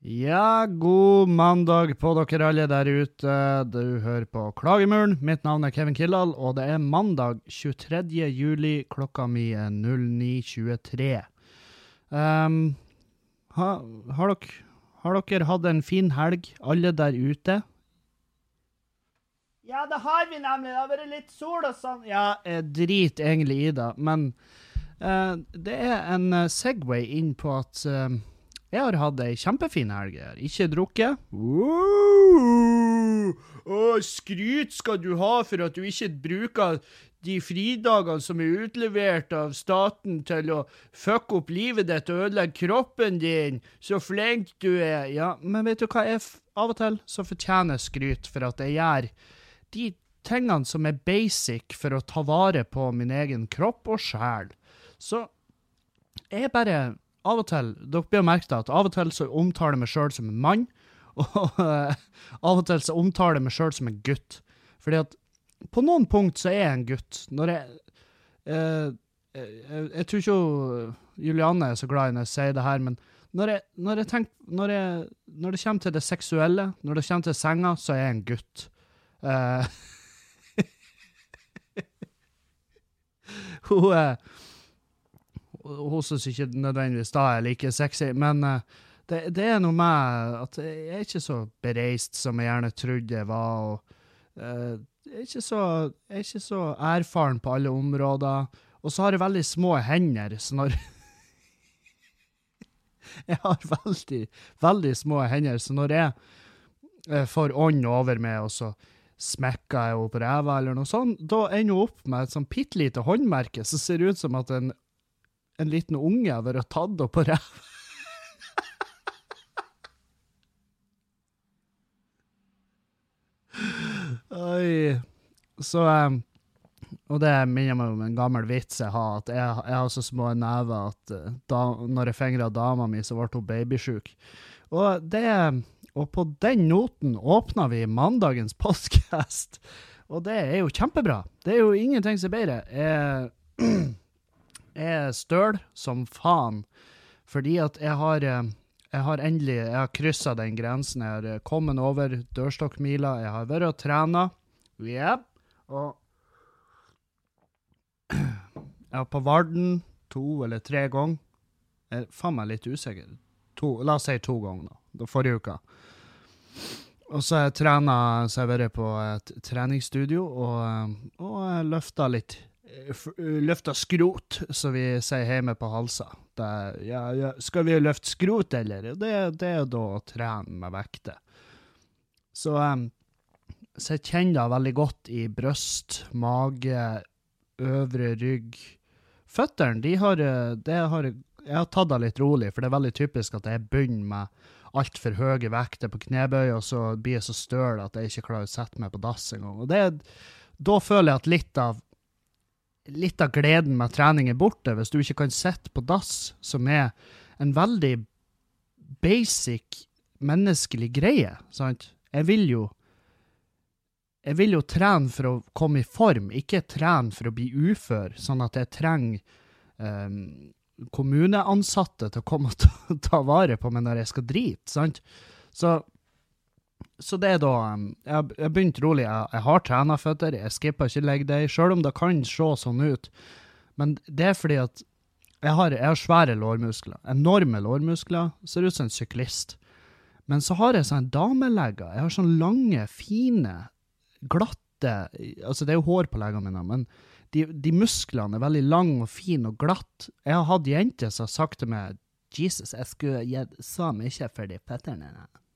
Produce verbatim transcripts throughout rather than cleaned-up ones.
Ja, god mandag på dere alle der ute. Du hører på Klagemuren. Mitt navn er Kevin Kildahl, og det er mandag tjuetredje juli, klokka mi er null ni tjuetre. Um, ha, har, dere, har dere hatt en fin helg, alle der ute? Ja, det har vi nemlig. Det har vært litt sol og sånn. Ja, jeg drit egentlig i det, men uh, det er en uh, segway inn på at... Uh, Jeg har hatt ei kjempefin helg her. Ikke drukket. Wow! Åh, skryt skal du ha for at du ikke bruker de fridagene som er utlevert av staten til å fucke opp livet ditt og ødelegge kroppen din. Så flink du er. Ja, men vet du hva? Jeg f- av og til så fortjener skryt for at jeg gjør de tingene som er basic for å ta vare på min egen kropp og sjel. Så jeg bare... Av og til, dere blir merket at av og til så omtaler jeg meg selv som en mann, og uh, av og til så omtaler jeg meg selv som en gutt. Fordi at på noen punkt så er jeg en gutt. Når jeg, uh, jeg, jeg tror ikke Julianne er så glad når jeg sier det her, men når, jeg, når, jeg tenker, når, jeg, når det kommer til det seksuelle, når det kommer til senga, så er jeg en gutt. Uh, hun er... Hun synes ikke nødvendigvis da er like sexy, men uh, det, det er noe med at jeg er ikke så bereist som jeg gjerne trodde jeg var, og uh, jeg, er ikke så, jeg er ikke så erfaren på alle områder, og så har jeg veldig små hender, så når jeg har veldig, veldig små hender, så når jeg uh, får ånd over meg, og så smekker jeg opp ræva eller noe sånt, da ender jeg opp med et sånn pittelite håndmerke, så ser det ut som at en en liten unge har vært tatt opp på ræv. Oi. Så, um, og det minner meg om en gammel vits jeg har, at jeg, jeg har så små never at uh, da, når jeg fingret dama mi, så ble hun babysjuk. Og det, og på den noten åpner vi mandagens podcast, og det er jo kjempebra. Det er jo ingenting som er bedre. Jeg... Jeg er støl som faen, fordi at jeg har, jeg har endelig, jeg har krysset den grensen, jeg har kommet over dørstokkmila, jeg har vært og trenet, ja, og jeg har på Varden to eller tre ganger, jeg er faen meg litt usikker, to, la oss si to ganger da, da forrige uka. Og så har jeg trenet, så har jeg vært på et treningsstudio, og, og jeg løftet litt, løfta skrot, så vi sier hjemme på halsa. Det, ja, ja, skal vi løfte skrot, eller? Det, det er da å trene med vekter. Så, um, så jeg kjenner det veldig godt i brøst, mage, øvre rygg. Føtterne, de har, det har, jeg har tatt det litt rolig, for det er veldig typisk at jeg begynner med alt for høye vekter på knebøy, og så blir jeg så støl at jeg ikke klarer å sette meg på dass en gang. Og det, da føler jeg at litt av litt av gleden med trening er borte, hvis du ikke kan sette på dass, som er en veldig basic menneskelig greie, sant? Jeg vil jo jeg vil jo trene for å komme i form, ikke trene for å bli ufør, sånn at jeg trenger um, kommuneansatte til å komme og ta, ta vare på meg når jeg skal drite, sant? Så Så det er da, jeg har, jeg har begynt rolig, jeg, jeg har trenet føtter, jeg skipper ikke legge det, selv om det kan se sånn ut. Men det er fordi at jeg har, jeg har svære lårmuskler, enorme lårmuskler, ser ut som en syklist. Men så har jeg sånn damelegger, jeg har sånn lange, fine, glatte, altså det er jo hår på leggene mine, men de, de musklene er veldig lang og fin og glatt. Jeg har hatt jenter som har sagt til meg, Jesus, jeg skulle gitt så mye for de føtterne.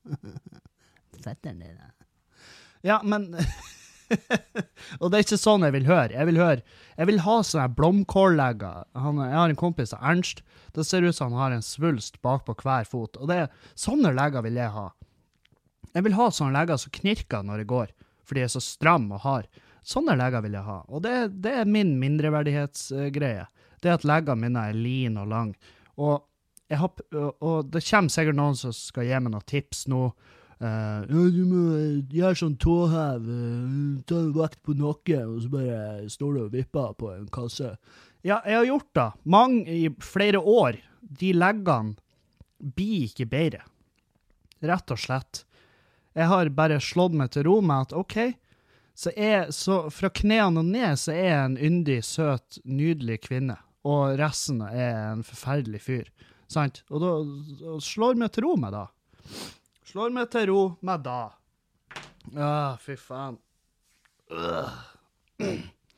Fetteren din. Ja, men og det er ikke sånn jeg vil høre. Jeg vil høre, jeg vil ha sånne blomkållegger. Han, jeg har en kompis av Ernst. Det ser ut som han har en svulst bak på hver fot. Og det, sånne legger vil jeg ha. Jeg vil ha sånne legger som knirker når jeg går, fordi jeg er så stram og har. Sånne legger vil jeg ha. Og det, det er min mindreverdighetsgreie. Det er at leggene mine er lin og lang. Og, jeg har, og det kommer sikkert noen som skal gi meg noen tips nå. Uh, ja, du må gjøre sånn tåhev, uh, ta vekt på nakken, og så bare står du og vipper på en kasse. Ja, jeg har gjort det. Mange i flere år, de leggene blir ikke bedre. Rett og slett. Jeg har bare slått meg til ro med at, ok, så, er, så fra knærne og ned så er jeg en yndig, søt, nydelig kvinne, og resten er en forferdelig fyr. Sant? Og da og slår meg til ro med da. Slår meg til ro med da. Ah, fy faen. Uh.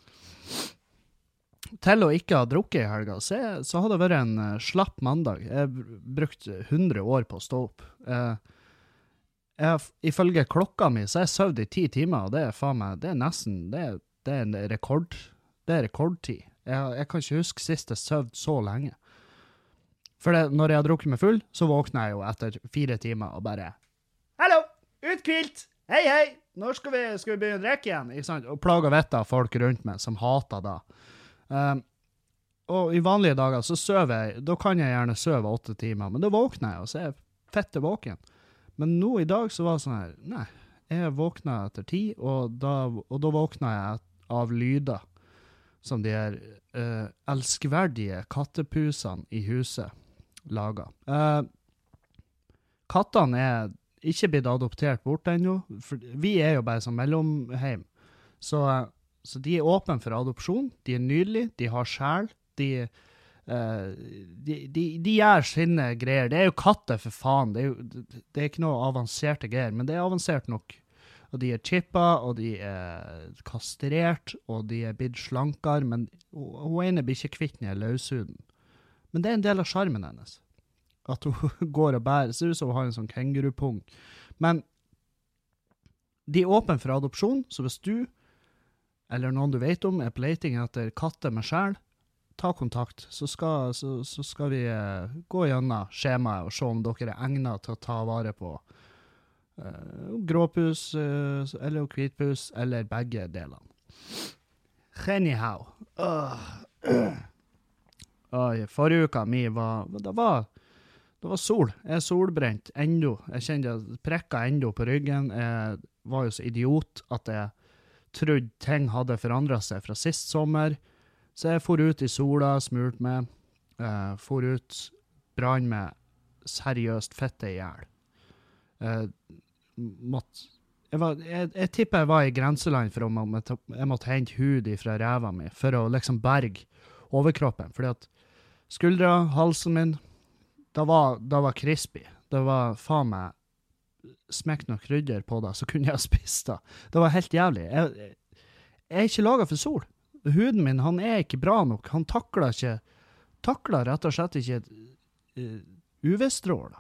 Til å ikke ha drukket i helga, så, jeg, så hadde det vært en uh, slapp mandag. Jeg brukte hundre år på å stå opp. Uh, jeg, ifølge klokka mi, så er jeg søvd i ti timer, og det er faen meg, det er nesten, det er, det er en rekord. Det er rekordtid. Jeg, jeg kan ikke huske sist jeg søvd så lenge. For det, når jeg har drukket meg full, så våkner jeg jo etter fire timer og bare «Hallo! Utkvilt! Hei, hei! Når skal vi, skal vi begynne å drikke igjen?» Ikke sant? Og plager vettet av folk rundt meg som hater da. Um, og i vanlige dager så søver jeg, da kan jeg gjerne søve åtte timer, men da våkner jeg og så er jeg fette våken. Men nå i dag så var det sånn her, nei, jeg våknet etter ti, og da, og da våknet jeg av lyder som de her uh, elskverdige kattepusene i huset laga. Uh, kattene er ikke blitt adoptert bort ennå, for vi er jo bare som mellomheim. Så, uh, så de er åpne for adopsjon, de er nydelige, de har sjel, de, uh, de, de, de gjør sine greier. Det er jo katter for faen, det er, jo, det er ikke noe avanserte greier, men det er avansert nok. Og de er chippa, og de er kastrert, og de er blitt slankere, men hun ene blir ikke kvitt den i løshuden. Men det er en del av skjermen hennes. At hun går og bærer, ser ut som hun har en sånn kengurupung. Men de er åpne for adopsjon, så hvis du, eller noen du vet om, er på leting etter katter med sjel, ta kontakt, så skal, så, så skal vi uh, gå gjennom skjemaet og se om dere er egnet til å ta vare på uh, gråpus, uh, eller hvitpus, eller begge delene. Anyhow. Uh. Oi, forrige uka mi var, det var, det var sol. Jeg er solbrent enda. Jeg kjente jeg prekka enda på ryggen. Jeg var jo så idiot at jeg trodde ting hadde forandret seg fra sist sommer. Så jeg for ut i sola, smurt meg, uh, for ut, brann med seriøst fette i hjel. Uh, måtte, jeg, var, jeg, jeg tipper jeg var i grenseland for om jeg, jeg måtte hente hud fra ræva mi for å liksom berge overkroppen, fordi at skuldra, halsen min, det var, det var crispy. Det var faen meg smekt noe krydder på det, så kunne jeg ha spist det. Det var helt jævlig. Jeg, jeg, jeg er ikke laget for sol. Huden min, han er ikke bra nok. Han takler ikke, takler rett og slett ikke uh, U V-stråler.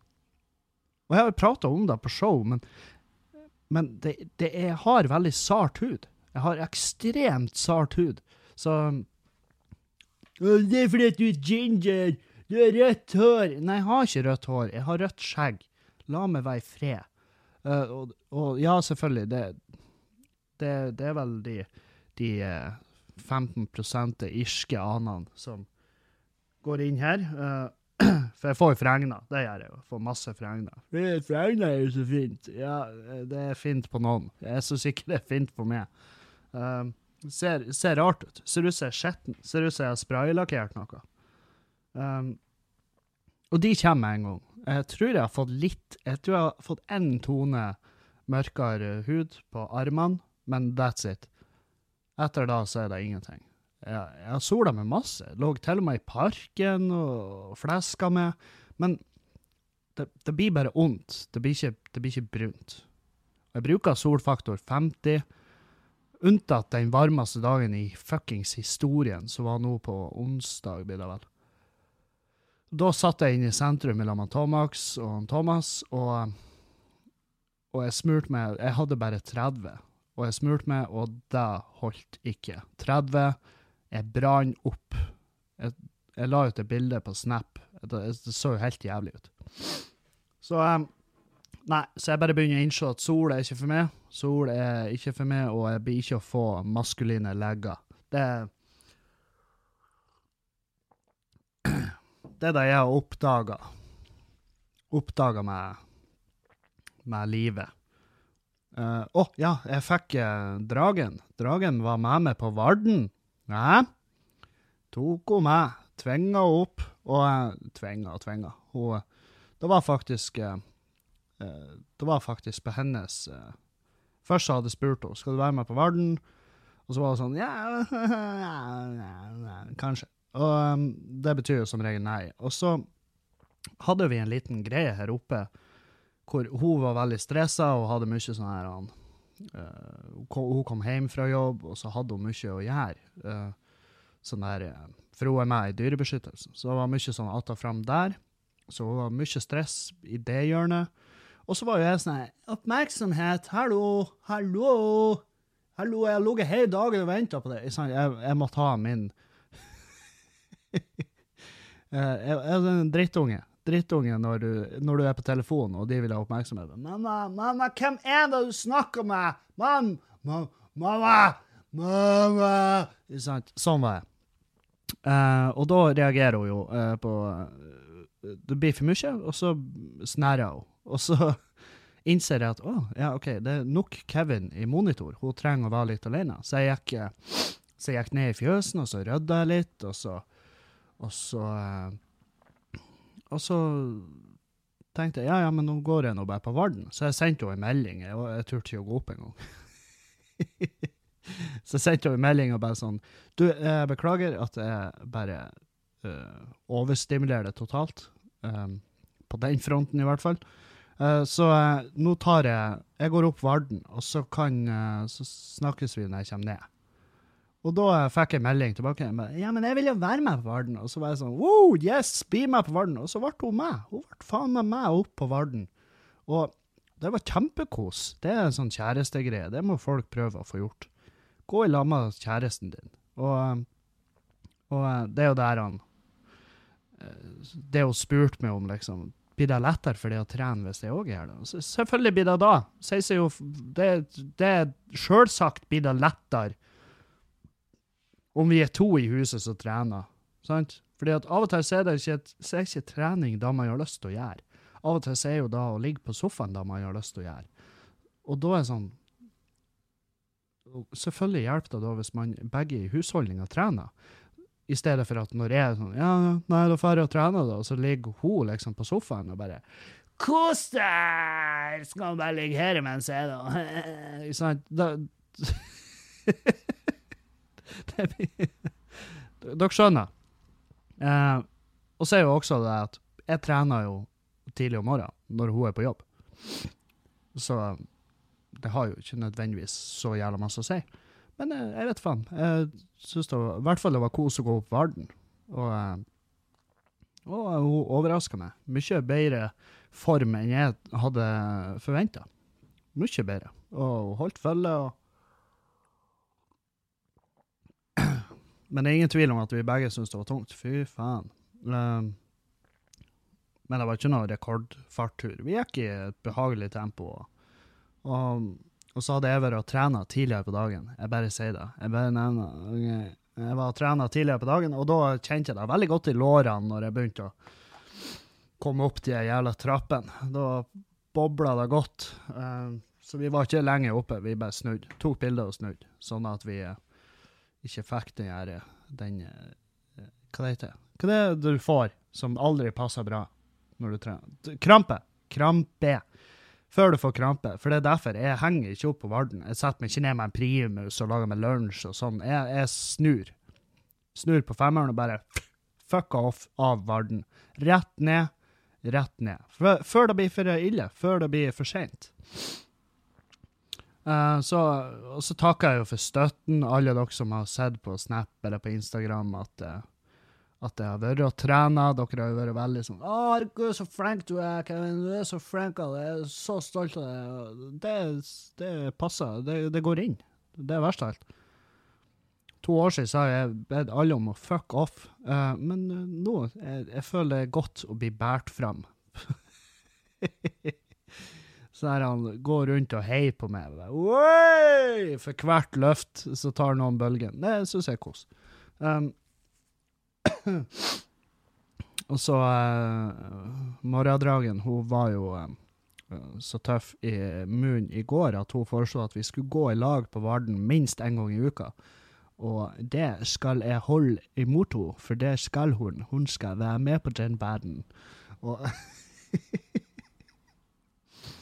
Og jeg har pratet om det på show, men, men det, det er, jeg har veldig sart hud. Jeg har ekstremt sart hud. Så det er fordi at du er ginger, du har rødt hår. Nei, jeg har ikke rødt hår, jeg har rødt skjegg. La meg være i fred. Uh, og, og ja, selvfølgelig, det, det, det er vel de, de uh, femten prosent irske anene som går inn her. Uh, for jeg får jo fregner, det gjør jeg jo. Jeg får masse fregner. Fregner er jo så fint. Ja, det er fint på noen. Jeg er så sikker det er fint på meg. Uh, Ser, ser rart ut. Ser ut som jeg er skjetten. Ser ut som jeg har spraylakkert noe. Um, og de kommer en gang. Jeg tror jeg har fått litt, jeg tror jeg har fått en tone mørkere hud på armene, men that's it. Etter da så er det ingenting. Jeg, jeg har sola med masse. Jeg lå til og med i parken og fleska med, men det, det blir bare ondt. Det blir ikke, det blir ikke brunt. Jeg bruker solfaktor femti, unntatt den varmeste dagen i fuckings historien, som var nå på onsdag, blir det vel. Da satt jeg inn i sentrum mellom Thomas og Thomas, og, og jeg smurte meg, jeg hadde bare tretti, og jeg smurte meg, og det holdt ikke. tretti, jeg brann opp. Jeg, jeg la ut et bilde på Snap, det, det så jo helt jævlig ut. Så, um, nei, så jeg bare begynner å innse at sol er ikke for meg, sol er ikke for meg, og jeg blir ikke å få maskuline legger. Det, det er det jeg har oppdaget. Oppdaget med, med livet. Åh, uh, oh, ja, jeg fikk uh, dragen. Dragen var med meg på Varden. Ja, tok hun med, tvinga opp, og uh, tvinga og tvinga. Hun, det var faktisk... Uh, uh, det var faktisk på hennes... Uh, først så hadde jeg spurt henne, skal du være med på Varden? Og så var det sånn, ja, ja, ja, ja kanskje. Og um, det betyr jo som regel nei. Og så hadde vi en liten greie her oppe, hvor hun var veldig stresset, og hadde mye sånn her, uh, hun kom hjem fra jobb, og så hadde hun mye å gjøre. Uh, sånn der, uh, for hun er med i dyrebeskyttelse. Så det var mye sånn alt og frem der. Så hun var mye stress i det hjørnet. Og så var jo jeg sånn her, oppmerksomhet, hallo, hallo, hallo, jeg har ligget hele dagen og ventet på det. Jeg, jeg, jeg måtte ha min... jeg, jeg er en drittunge. Drittunge når du, når du er på telefonen, og de vil ha oppmerksomhet. Mamma, mamma, hvem er det du snakker med? Mam, mam, mamma, mamma. Sånn var jeg. Uh, og da reagerer hun jo uh, på... Uh, det blir for mye, og så snærer hun. Og så innser jeg at, å, ja, ok, det er nok Kevin i monitor. Hun trenger å være litt alene. Så jeg gikk, så jeg gikk ned i fjøsen, og så rødde jeg litt, og så, og så, og så tenkte jeg, ja, ja, men nå går jeg nå bare på Varden. Så jeg sendte henne en melding, og jeg, jeg turte ikke å gå opp en gang. Så jeg sendte henne en melding og bare sånn, du, jeg beklager at jeg bare uh, overstimulerer det totalt. Um, på den fronten i hvert fall. Uh, så uh, nå tar jeg, jeg går opp Varden, og så kan, uh, så snakkes vi når jeg kommer ned. Og da uh, fikk jeg melding tilbake, jeg bare, ja, men jeg vil jo være med på Varden. Og så var jeg sånn, wow, yes, bli med på Varden. Og så ble hun med. Hun ble faen med meg opp på Varden. Og det var kjempekos. Det er en sånn kjærestegreie. Det må folk prøve å få gjort. Gå i lag med kjæresten din. Og, og uh, det er jo der han, uh, det hun spurt meg om, liksom, blir det lettere for det å trene hvis jeg også gjør det? Så selvfølgelig blir det da. Så jeg sier jo, det, det er selvsagt blir det lettere om vi er to i huset som trener. Sant? Fordi at av og til så er det ikke, så er ikke trening da man har lyst til å gjøre. Av og til så er jo da å ligge på sofaen da man har lyst til å gjøre. Og da er det sånn, selvfølgelig hjelper det da hvis man begge i husholdningen trener. I stedet for at når jeg er sånn, ja, nei, da får jeg å trene da, og så ligger hun liksom på sofaen og bare, kos deg! Skal hun bare ligge her mens jeg da? Ikke sant? Da, det blir, dere skjønner. Eh, og så er jo også det at jeg trener jo tidlig om morgenen når hun er på jobb. Så det har jo ikke nødvendigvis så jævla masse å si. Men jeg, jeg vet faen. Jeg synes det var, i hvert fall det var kos å gå opp Varden. Og, og hun overrasket meg. Mye bedre form enn jeg hadde forventet. Mye bedre. Og hun holdt følge. Og... Men det er ingen tvil om at vi begge synes det var tungt. Fy faen. Men det var ikke noe rekordfarttur. Vi gikk i et behagelig tempo. Og... Og så hadde jeg vært og trenet tidligere på dagen. Jeg bare sier det. Jeg bare nevner. Okay. Jeg var og trenet tidligere på dagen, og da kjente jeg det veldig godt i lårene når jeg begynte å komme opp de jævla trappen. Da boblet det godt. Uh, så vi var ikke lenge oppe. Vi bare snudd. Tok bilder og snudd. Sånn at vi uh, ikke fikk den her, den, uh, hva det heter? Hva det er det du får som aldri passer bra når du trener? Krampe. Krampe. Før du får krampe, for det er derfor jeg henger ikke opp på Varden. Jeg setter meg ikke ned med en primus og lager meg lunsj og sånn. Jeg, jeg snur. Snur på femmeren og bare fuck off av Varden. Rett ned, rett ned. Før, før det blir for ille, før det blir for sent. Uh, så, og så takker jeg jo for støtten, alle dere som har sett på Snap eller på Instagram at... Uh, at jeg har vært og trenet, dere har jo vært veldig sånn, å, herregud, så flink du er, Kevin, du er så flink av det, jeg er så stolt av det, det, det passer, det, det går inn, det er verst av alt. To år siden sa jeg bedt alle om å fuck off, uh, men uh, nå, jeg, jeg føler det er godt å bli bært frem. Så her han går rundt og heier på meg, Oi! For hvert løft så tar noen bølgen, det synes jeg er kos. Um, og så uh, Morgendragen, hun var jo uh, så tøff i munnen i går at hun foreslo at vi skulle gå i lag på Varden minst en gang i uka. Og det skal jeg holde imot henne, for det skal hun. Hun skal være med på den verden. Og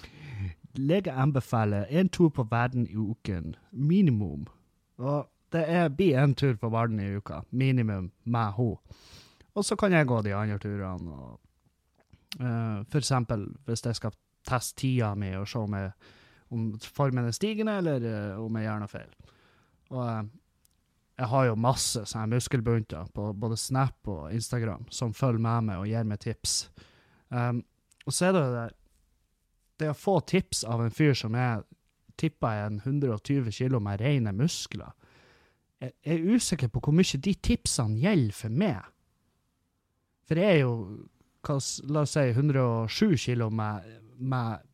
lege anbefaler en tur på verden i uken, minimum. Og det er blir en tur på verden i uka, minimum med ho. Og så kan jeg gå de andre turene. Og, uh, for eksempel, hvis jeg skal teste tida mi og se om, jeg, om formen er stigende, eller uh, om jeg gjør noe feil. Og uh, jeg har jo masse sånne muskelbunter på både Snap og Instagram som følger med meg og gir meg tips. Um, og så er det det det å få tips av en fyr som er tippet en hundre og tjue kilo med rene muskler. Jeg er usikker på hvor mye de tipsene gjelder for meg. For det er jo, la oss si, hundre og sju kilo med, med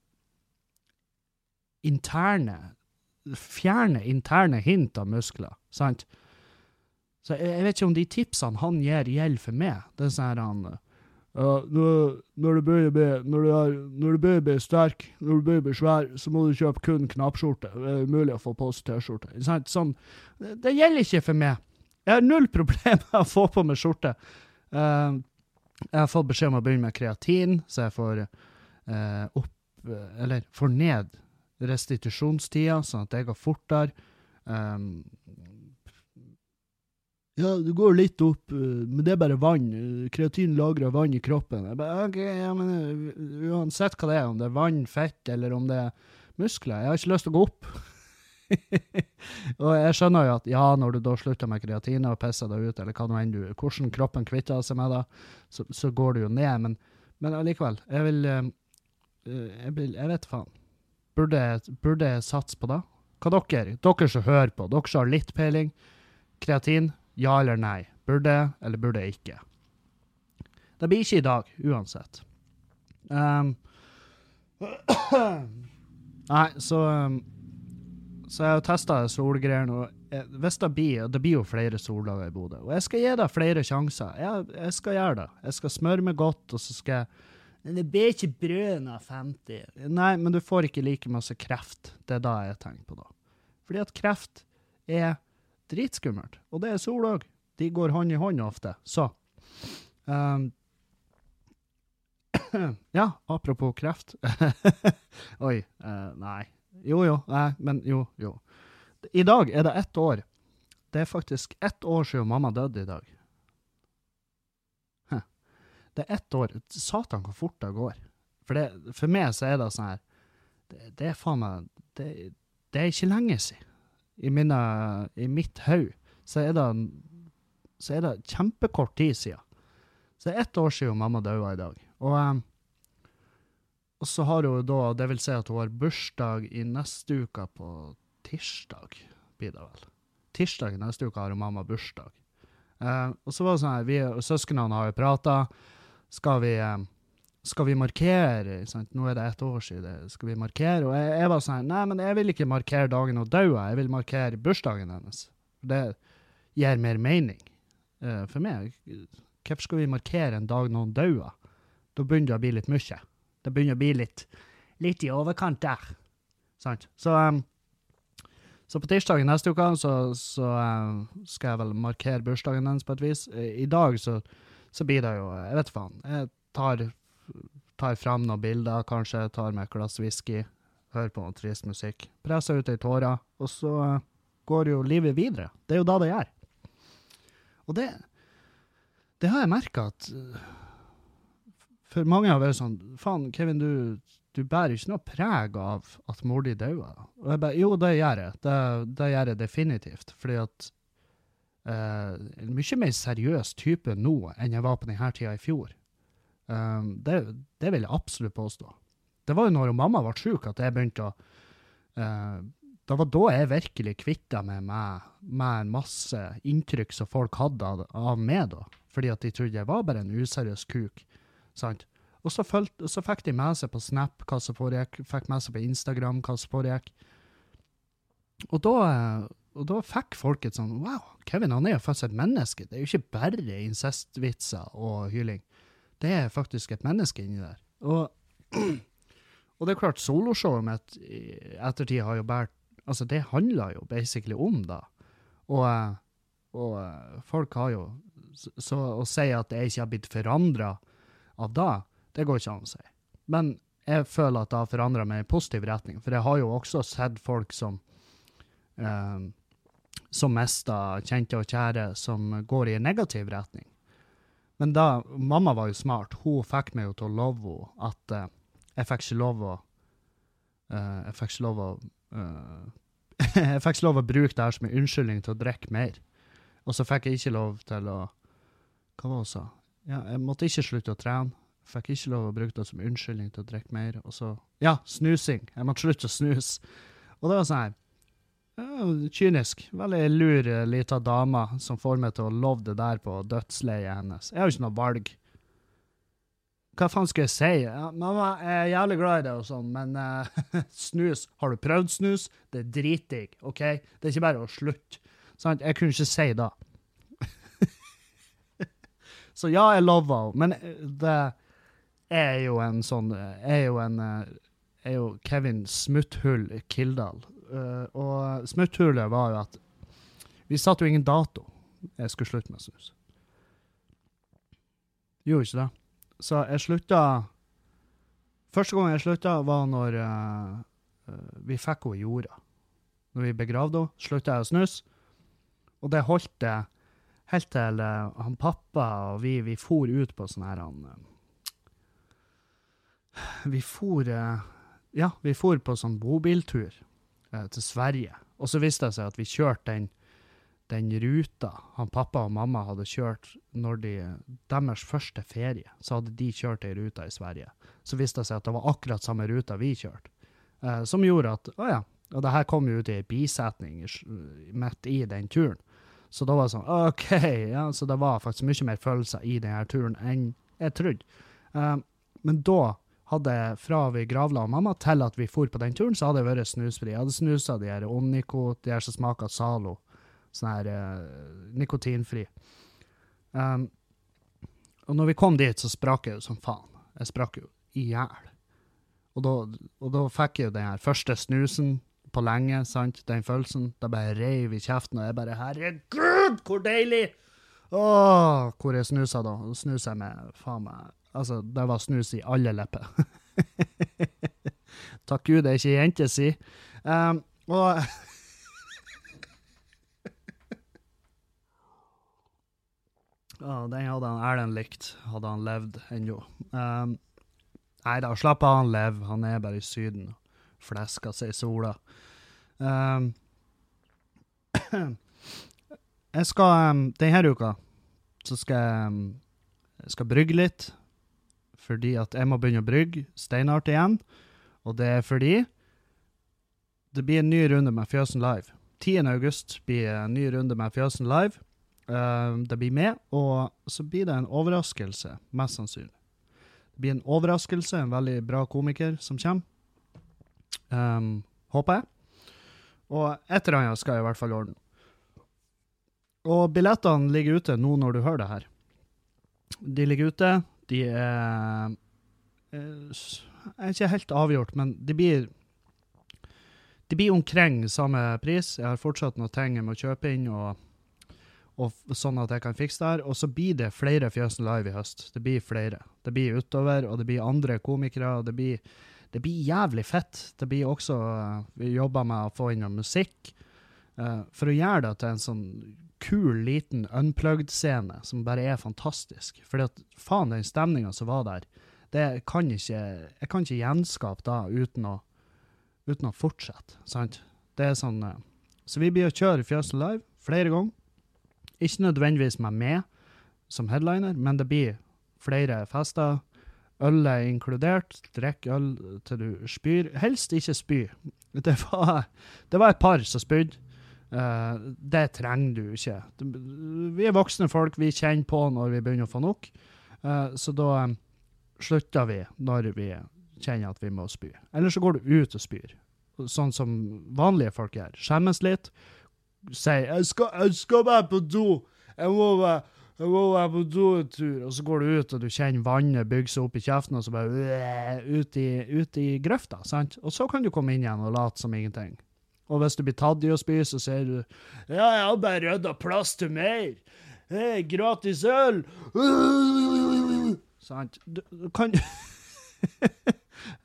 interne, fjerne interne hint av muskler, sant? Så jeg, jeg vet ikke om de tipsene han gir gjelder for meg. Det er sånn her han... Uh, når, når, du bør bli, når, du er, når du bør bli sterk, når du bør bli svær, så må du kjøpe kun knappskjorte. Det er mulig å få på seg t-skjorte. Sånn, det, det gjelder ikke for meg. Jeg har null problem med å få på meg skjorte. Uh, jeg har fått beskjed om å begynne med kreatin, så jeg får uh, opp, eller får ned restitusjonstida, sånn at det går fortere. Um, Ja, det går litt opp, men det er bare vann. Kreatin lagrer vann i kroppen. Jeg bare, ok, ja, men uansett hva det er, om det er vann, fett, eller om det er muskler, jeg har ikke lyst til å gå opp. Og jeg skjønner jo at, ja, når du da slutter med kreatin og pisser deg ut, eller hva nå enn du, hvordan kroppen kvitter seg med det, så, så går det jo ned, men, men allikevel, jeg vil, jeg vil, jeg vet faen, burde, burde jeg satse på det? Hva dere? Dere som hører på, dere som har litt peiling, kreatin, ja eller nei? Burde jeg, eller burde jeg ikke? Det blir ikke i dag, uansett. Um, nei, så, um, så jeg har testet solgreiene, og jeg, hvis det blir, det blir jo flere soldager i Bodø, og jeg skal gi deg flere sjanser. Jeg, jeg skal gjøre det. Jeg skal smøre meg godt, og så skal jeg... Men det blir ikke brød av femti. Nei, men du får ikke like masse kreft. Det er da jeg tenker på da. Fordi at kreft er dritskummelt, og det er sol også. De går hånd i hånd ofte. Så, um, ja, apropos kreft. Oi, uh, nei. Jo, jo, nei, men jo, jo. I dag er det ett år. Det er faktisk ett år siden mamma døde i dag. Huh. Det er ett år. Satan, hvor fort det går. For, det, for meg så er det sånn her, det, det er faen meg, det, det er ikke lenge siden. I, mine, i mitt haug, så er det, så er det kjempekort tid siden. Så det er ett år siden mamma døde i dag. Og, um, og så har hun da, det vil si at hun har bursdag i neste uke på tirsdag, blir det vel. Tirsdag i neste uke har hun mamma bursdag. Uh, og så var det sånn her, vi og søsknene har jo pratet, skal vi... Um, skal vi markere, sant? Nå er det ett år siden, det. Skal vi markere? Og jeg, jeg var sånn, nei, men jeg vil ikke markere dagen hun døde, jeg vil markere bursdagen hennes. Det gir mer mening uh, for meg. Hvorfor skal vi markere en dag når hun døde? Da begynner det å bli litt mye. Det begynner å bli litt, litt i overkant der. Sant? Så, um, så på tirsdagen neste uke, så, så um, skal jeg vel markere bursdagen hennes på et vis. I dag så, så blir det jo, jeg vet faen, jeg tar... tar frem noen bilder, kanskje tar med et glass whisky, hører på noe trist musikk, presser ut i tårer, og så uh, går jo livet videre. Det er jo da det gjør. Og det, det har jeg merket at uh, for mange har vært sånn, faen, Kevin, du, du bærer ikke noe preg av at mor di døde. Og jeg bare, jo, det gjør jeg. Det, det gjør jeg definitivt, fordi at uh, en mye mer seriøs type nå enn jeg var på denne tida i fjor. Um, det, det vil jeg absolutt påstå. Det var jo når mamma var syk at jeg begynte å... Uh, det var da jeg virkelig kvittet meg med, med en masse inntrykk som folk hadde av, av meg da. Fordi at de trodde jeg var bare en useriøs kuk. Sant? Og så, følte, så fikk de med seg på Snap hva som foregikk, fikk med seg på Instagram hva som foregikk. Og da, og da fikk folk et sånn, wow, Kevin, han er jo faktisk et menneske. Det er jo ikke bare incestvitser og hyling. Det er faktisk et menneske inni der. Og, og det er klart, soloshowet mitt i ettertid har jo bært, altså det handler jo basically om da. Og, og folk har jo, så å si at jeg ikke har blitt forandret av da, det går ikke an å si. Men jeg føler at det har forandret meg i positiv retning, for jeg har jo også sett folk som eh, som mister kjente og kjære, som går i en negativ retning. Men da, mamma var jo smart, hun fikk meg jo til å love at uh, jeg fikk ikke lov å, uh, jeg fikk ikke lov å, uh, jeg fikk ikke lov å bruke det her som en unnskyldning til å drikke mer. Og så fikk jeg ikke lov til å, hva var det hun sa? Ja, jeg måtte ikke slutte å trene, jeg fikk ikke lov å bruke det som unnskyldning til å drikke mer. Og så, ja, snusing, jeg måtte slutte å snus. Og det var sånn her, ja, kynisk, veldig lur lita dama som får meg til å love det der på dødsleie hennes. Jeg har jo ikke noe valg. Hva faen skal jeg si? Ja, mamma, jeg er jævlig glad i det og sånn, men uh, snus, har du prøvd snus? Det er dritdigg, ok? Det er ikke bare å slutte. Sant? Jeg kunne ikke si det. Så ja, jeg lover, men det er jo en sånn, er jo en, er jo Kevin Smutthull Kildahl. Uh, og smutthullet var jo at vi satt jo ingen dato jeg skulle slutte med snus. Jo, ikke det. Så jeg slutta, første gang jeg slutta var når uh, uh, vi fikk henne i jorda. Når vi begravde henne, slutta jeg å snus. Og det holdt det helt til uh, han pappa og vi, vi for ut på sånn her han, uh, vi for uh, ja, vi for på sånn bobiltur til Sverige. Og så viste det seg at vi kjørte den, den ruta han pappa og mamma hadde kjørt når de, deres første ferie, så hadde de kjørt en ruta i Sverige. Så viste det seg at det var akkurat samme ruta vi kjørte. Eh, som gjorde at, å ja, og det her kom jo ut i en bisetning midt i den turen. Så da var det sånn, ok, ja, så det var faktisk mye mer følelser i denne turen enn jeg trodde. Eh, men da hadde fra vi gravla av mamma til at vi for på den turen, så hadde jeg vært snusfri. Jeg hadde snuset de her Onico, de her som smaker Salo, sånn her uh, nikotinfri. Um, og når vi kom dit, så sprak jeg jo som faen. Jeg sprak jo i hjel. Og da, og da fikk jeg jo den her første snusen på lenge, sant? Den følelsen, da bare reiv i kjeften, og jeg bare, herregud, hvor deilig! Åh, hvor jeg snuset da. Og snuset jeg med, faen meg, altså, det var snus i alle lepper. Takk Gud, det er ikke jente, si. Um, og... ja, den hadde han Erlend likt, hadde han levd ennå. Um, nei da, slapp av han lev, han er bare i syden, flesker seg i sola. Um, jeg skal, um, denne uka, så skal jeg, um, jeg skal brygge litt, fordi at jeg må begynne å brygge steinart igjen, og det er fordi det blir en ny runde med Fjøsen Live. tiende august blir en ny runde med Fjøsen Live. Uh, det blir med, og så blir det en overraskelse, mest sannsynlig. Det blir en overraskelse, en veldig bra komiker som kommer. Um, håper jeg. Og et eller annet skal jeg i hvert fall ordne. Og billettene ligger ute nå når du hører det her. De ligger ute, de er, er ikke helt avgjort, men de blir, de blir omkring samme pris. Jeg har fortsatt noe ting jeg må kjøpe inn, og, og sånn at jeg kan fikse det her. Og så blir det flere Fjøsen Live i høst. Det blir flere. Det blir utover, og det blir andre komikere, og det blir, det blir jævlig fett. Det blir også, vi jobber med å få inn noe musikk, for å gjøre det til en sånn kul, liten, unplugged scene, som bare er fantastisk. Fordi at, faen, den stemningen som var der, det kan ikke, jeg kan ikke gjenskape da, uten å, uten å fortsette, sant? Det er sånn, så vi blir å kjøre Fjøsen Live flere ganger. Ikke nødvendigvis med meg, som headliner, men det blir flere fester, øl er inkludert, drikk øl til du spyr, helst ikke spy. Det var, det var et par som spydde. Uh, det trenger du ikke. Vi er voksne folk, vi kjenner på når vi begynner å få nok. Uh, så da um, slutter vi når vi kjenner at vi må spy. Eller så går du ut og spyr. Sånn som vanlige folk gjør. Skjemmes litt. Sier, jeg skal, jeg skal være på do. Jeg må være, jeg må være på do en tur. Og så går du ut, og du kjenner vannet bygge seg opp i kjeften, og så bare øh, ut, i, ut i grøfta, sant? Og så kan du komme inn igjen og late som ingenting. Og hvis du blir tatt i å spy, så sier du, ja, jeg har bare røddet plass til mer. Hei, gratis øl. Sant? Du, du kan...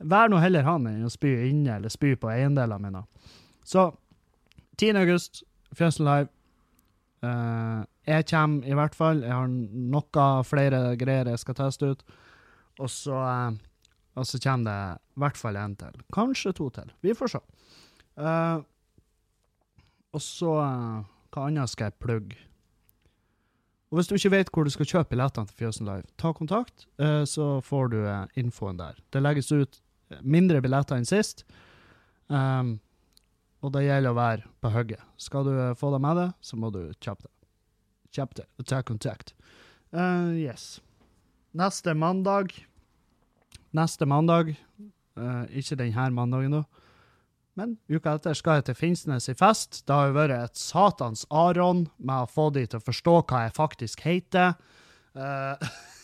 vær nå heller han enn å spy inne, eller spy på eiendeler mine. Så, tiende august, Fjøsen Live. Uh, jeg kommer i hvert fall, jeg har noe flere greier jeg skal teste ut, og så, uh, og så kommer det i hvert fall en til. Kanskje to til, vi får se. Uh, og så, uh, hva annet skal jeg plugge? Og hvis du ikke vet hvor du skal kjøpe billettene til Fjøsen Live, ta kontakt, uh, så får du uh, infoen der. Det legges ut mindre billetter enn sist, um, og det gjelder å være på hugget. Skal du få deg med det, så må du kjappe det. Kjappe det, og ta kontakt. Uh, yes. Neste mandag, neste mandag, uh, ikke denne mandagen da, men uka etter skal jeg til Finnsnes i fest. Det har jo vært et satans Aron med å få de til å forstå hva jeg faktisk heter. Uh,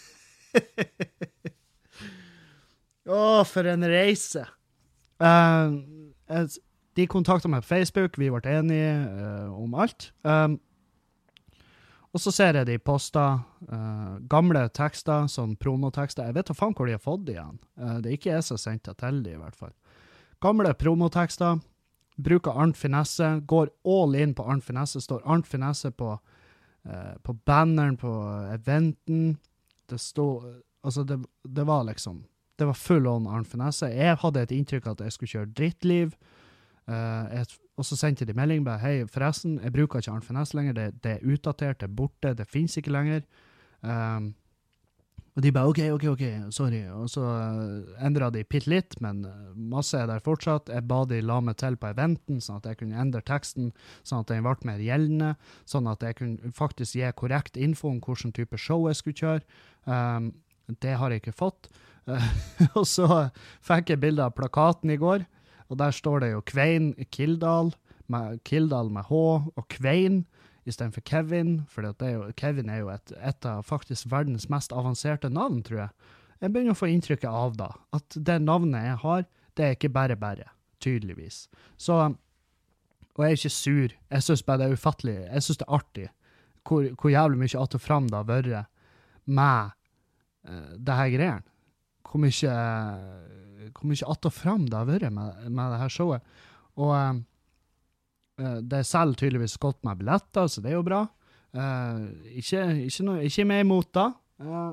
Åh, for en reise. Uh, jeg, De kontaktet meg på Facebook, vi ble enige uh, om alt. Um, og så ser jeg de poster, uh, gamle tekster, sånn promotekster. Jeg vet da faen hvor de har fått de igjen. Uh, det er ikke jeg som sendte til de i hvert fall. Gamle promotekster, bruker Arnt Finesse, går all in på Arnt Finesse, står Arnt Finesse på, uh, på banneren, på eventen. Det stod, altså det, det var liksom, det var full on Arnt Finesse. Jeg hadde et inntrykk at jeg skulle kjøre drittliv. Uh, jeg, og så sendte de melding bare, hei, forresten, jeg bruker ikke Arnt Finesse lenger, det, det er utdatert, det er borte, det finnes ikke lenger. Um, og de bare, ok, ok, ok, sorry. Og så uh, endret de pitt litt, men uh, masse er der fortsatt. Jeg ba de la meg til på eventen, sånn at jeg kunne endre teksten, sånn at den ble mer gjeldende, sånn at jeg kunne faktisk gi korrekt info om hvilken type show jeg skulle kjøre. Um, det har jeg ikke fått. Uh, og så fikk jeg bilder av plakaten i går, og der står det jo Kvein Kildahl, med Kildahl med H, og Kvein i stedet for Kevin, for det er jo, Kevin er jo et, et av faktisk verdens mest avanserte navn, tror jeg. Jeg begynner å få inntrykket av da, at det navnet jeg har, det er ikke bare bare, tydeligvis. Så, og jeg er ikke sur, jeg synes bare det er ufattelig, jeg synes det er artig, hvor, hvor jævlig mye att og fram det har vært med uh, det her greiene. Hvor mye, hvor mye att og fram det har vært med, med det her showet. Og uh, det selger tydeligvis godt med billetter, så det er jo bra. Uh, ikke, ikke, noe, ikke mer imot da. Uh,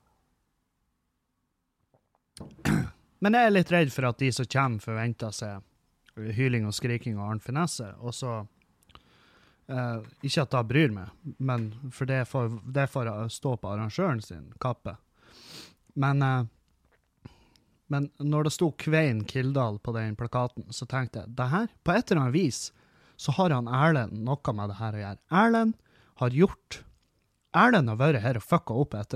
men jeg er litt redd for at de som kommer forventer seg hyling og skriking og Arnt Finesse, og så uh, ikke at det bryr meg, men for det får, det får stå på arrangøren sin kappe. Men uh, Men når det stod Kvein Kildahl på den plakaten, så tenkte jeg, det her, på et eller annet vis, så har han Erlend noe med det her å gjøre. Erlend har gjort, Erlend har vært her og fucka opp etter.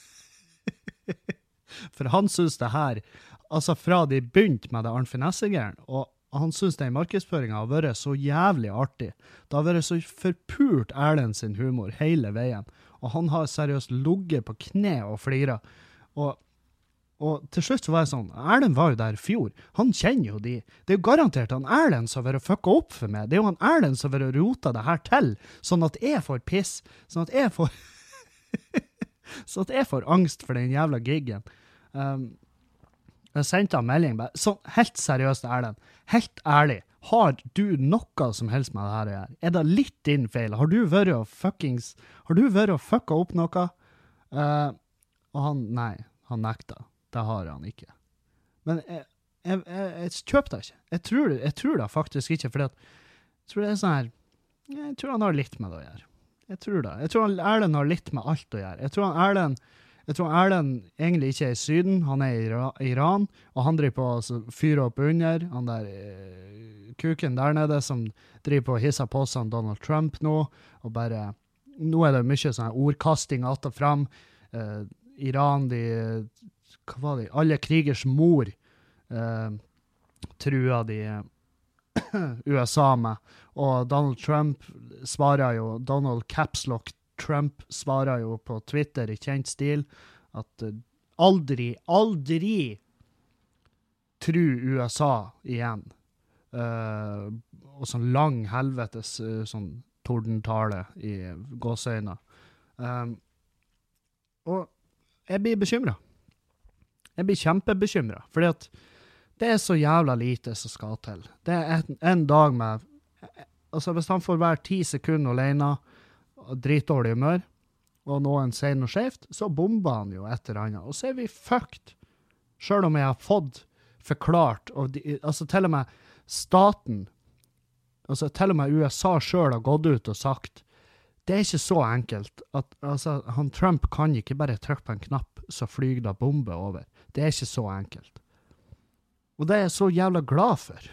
For han synes det her, altså fra de begynte med det Arnt Finesse-gæren, og han synes den markedsføringen har vært så jævlig artig. Det har vært så forpult Erlend sin humor hele veien, og han har seriøst lugget på kne og flira, og Og til slutt så var jeg sånn, Erlend var jo der i fjor, han kjenner jo de. Det er jo garantert han Erlend som har vært fucka opp for meg. Det er jo han Erlend som har vært rota det her til, sånn at jeg får piss, sånn at jeg får, sånn at jeg får angst for den jævla giggen. Um, jeg sendte han melding, bare, sånn helt seriøst Erlend, helt ærlig, har du noe som helst med det her å gjøre? Er det litt din feil? Har du vært og fuckings, har du vært og fucka opp noe? Uh, og han, nei, han nekta. Det har han ikke. Men jeg, jeg, jeg, jeg kjøper det ikke. Jeg tror, jeg tror det faktisk ikke, for jeg tror det er sånn her, jeg tror han har litt med det å gjøre. Jeg tror det. Jeg tror han Erlend har litt med alt å gjøre. Jeg tror han Erlend, jeg tror Erlend egentlig ikke er i Syden, han er i Iran, og han driver på å fyre opp under, han der eh, kuken der nede som driver på å hisse på seg Donald Trump nå, og bare, nå er det mye sånn ordkasting alt og fram. Eh, Iran, de hva var det? Alle krigers mor eh, trua de U S A med. Og Donald Trump svarer jo, Donald Capslock Trump svarer jo på Twitter i kjent stil at uh, aldri, aldri tru U S A igjen. Uh, og sånn lang helvetes uh, sånn tordentale i gåsøyna. Um, og jeg blir bekymret. Jeg blir kjempebekymret, fordi at det er så jævla lite som skal til. Det er en, en dag med, altså hvis han får være ti sekunder alene, dritdårlig humør, og noen sier noe skjeft, så bomber han jo etter han. Og så er vi fucked. Selv om jeg har fått forklart, og de, altså til og med staten, altså til og med U S A selv har gått ut og sagt, det er ikke så enkelt at altså, han Trump kan ikke bare trykke på en knapp, så flyger det bomber over. Det er ikke så enkelt. Og det er jeg så jævla glad for.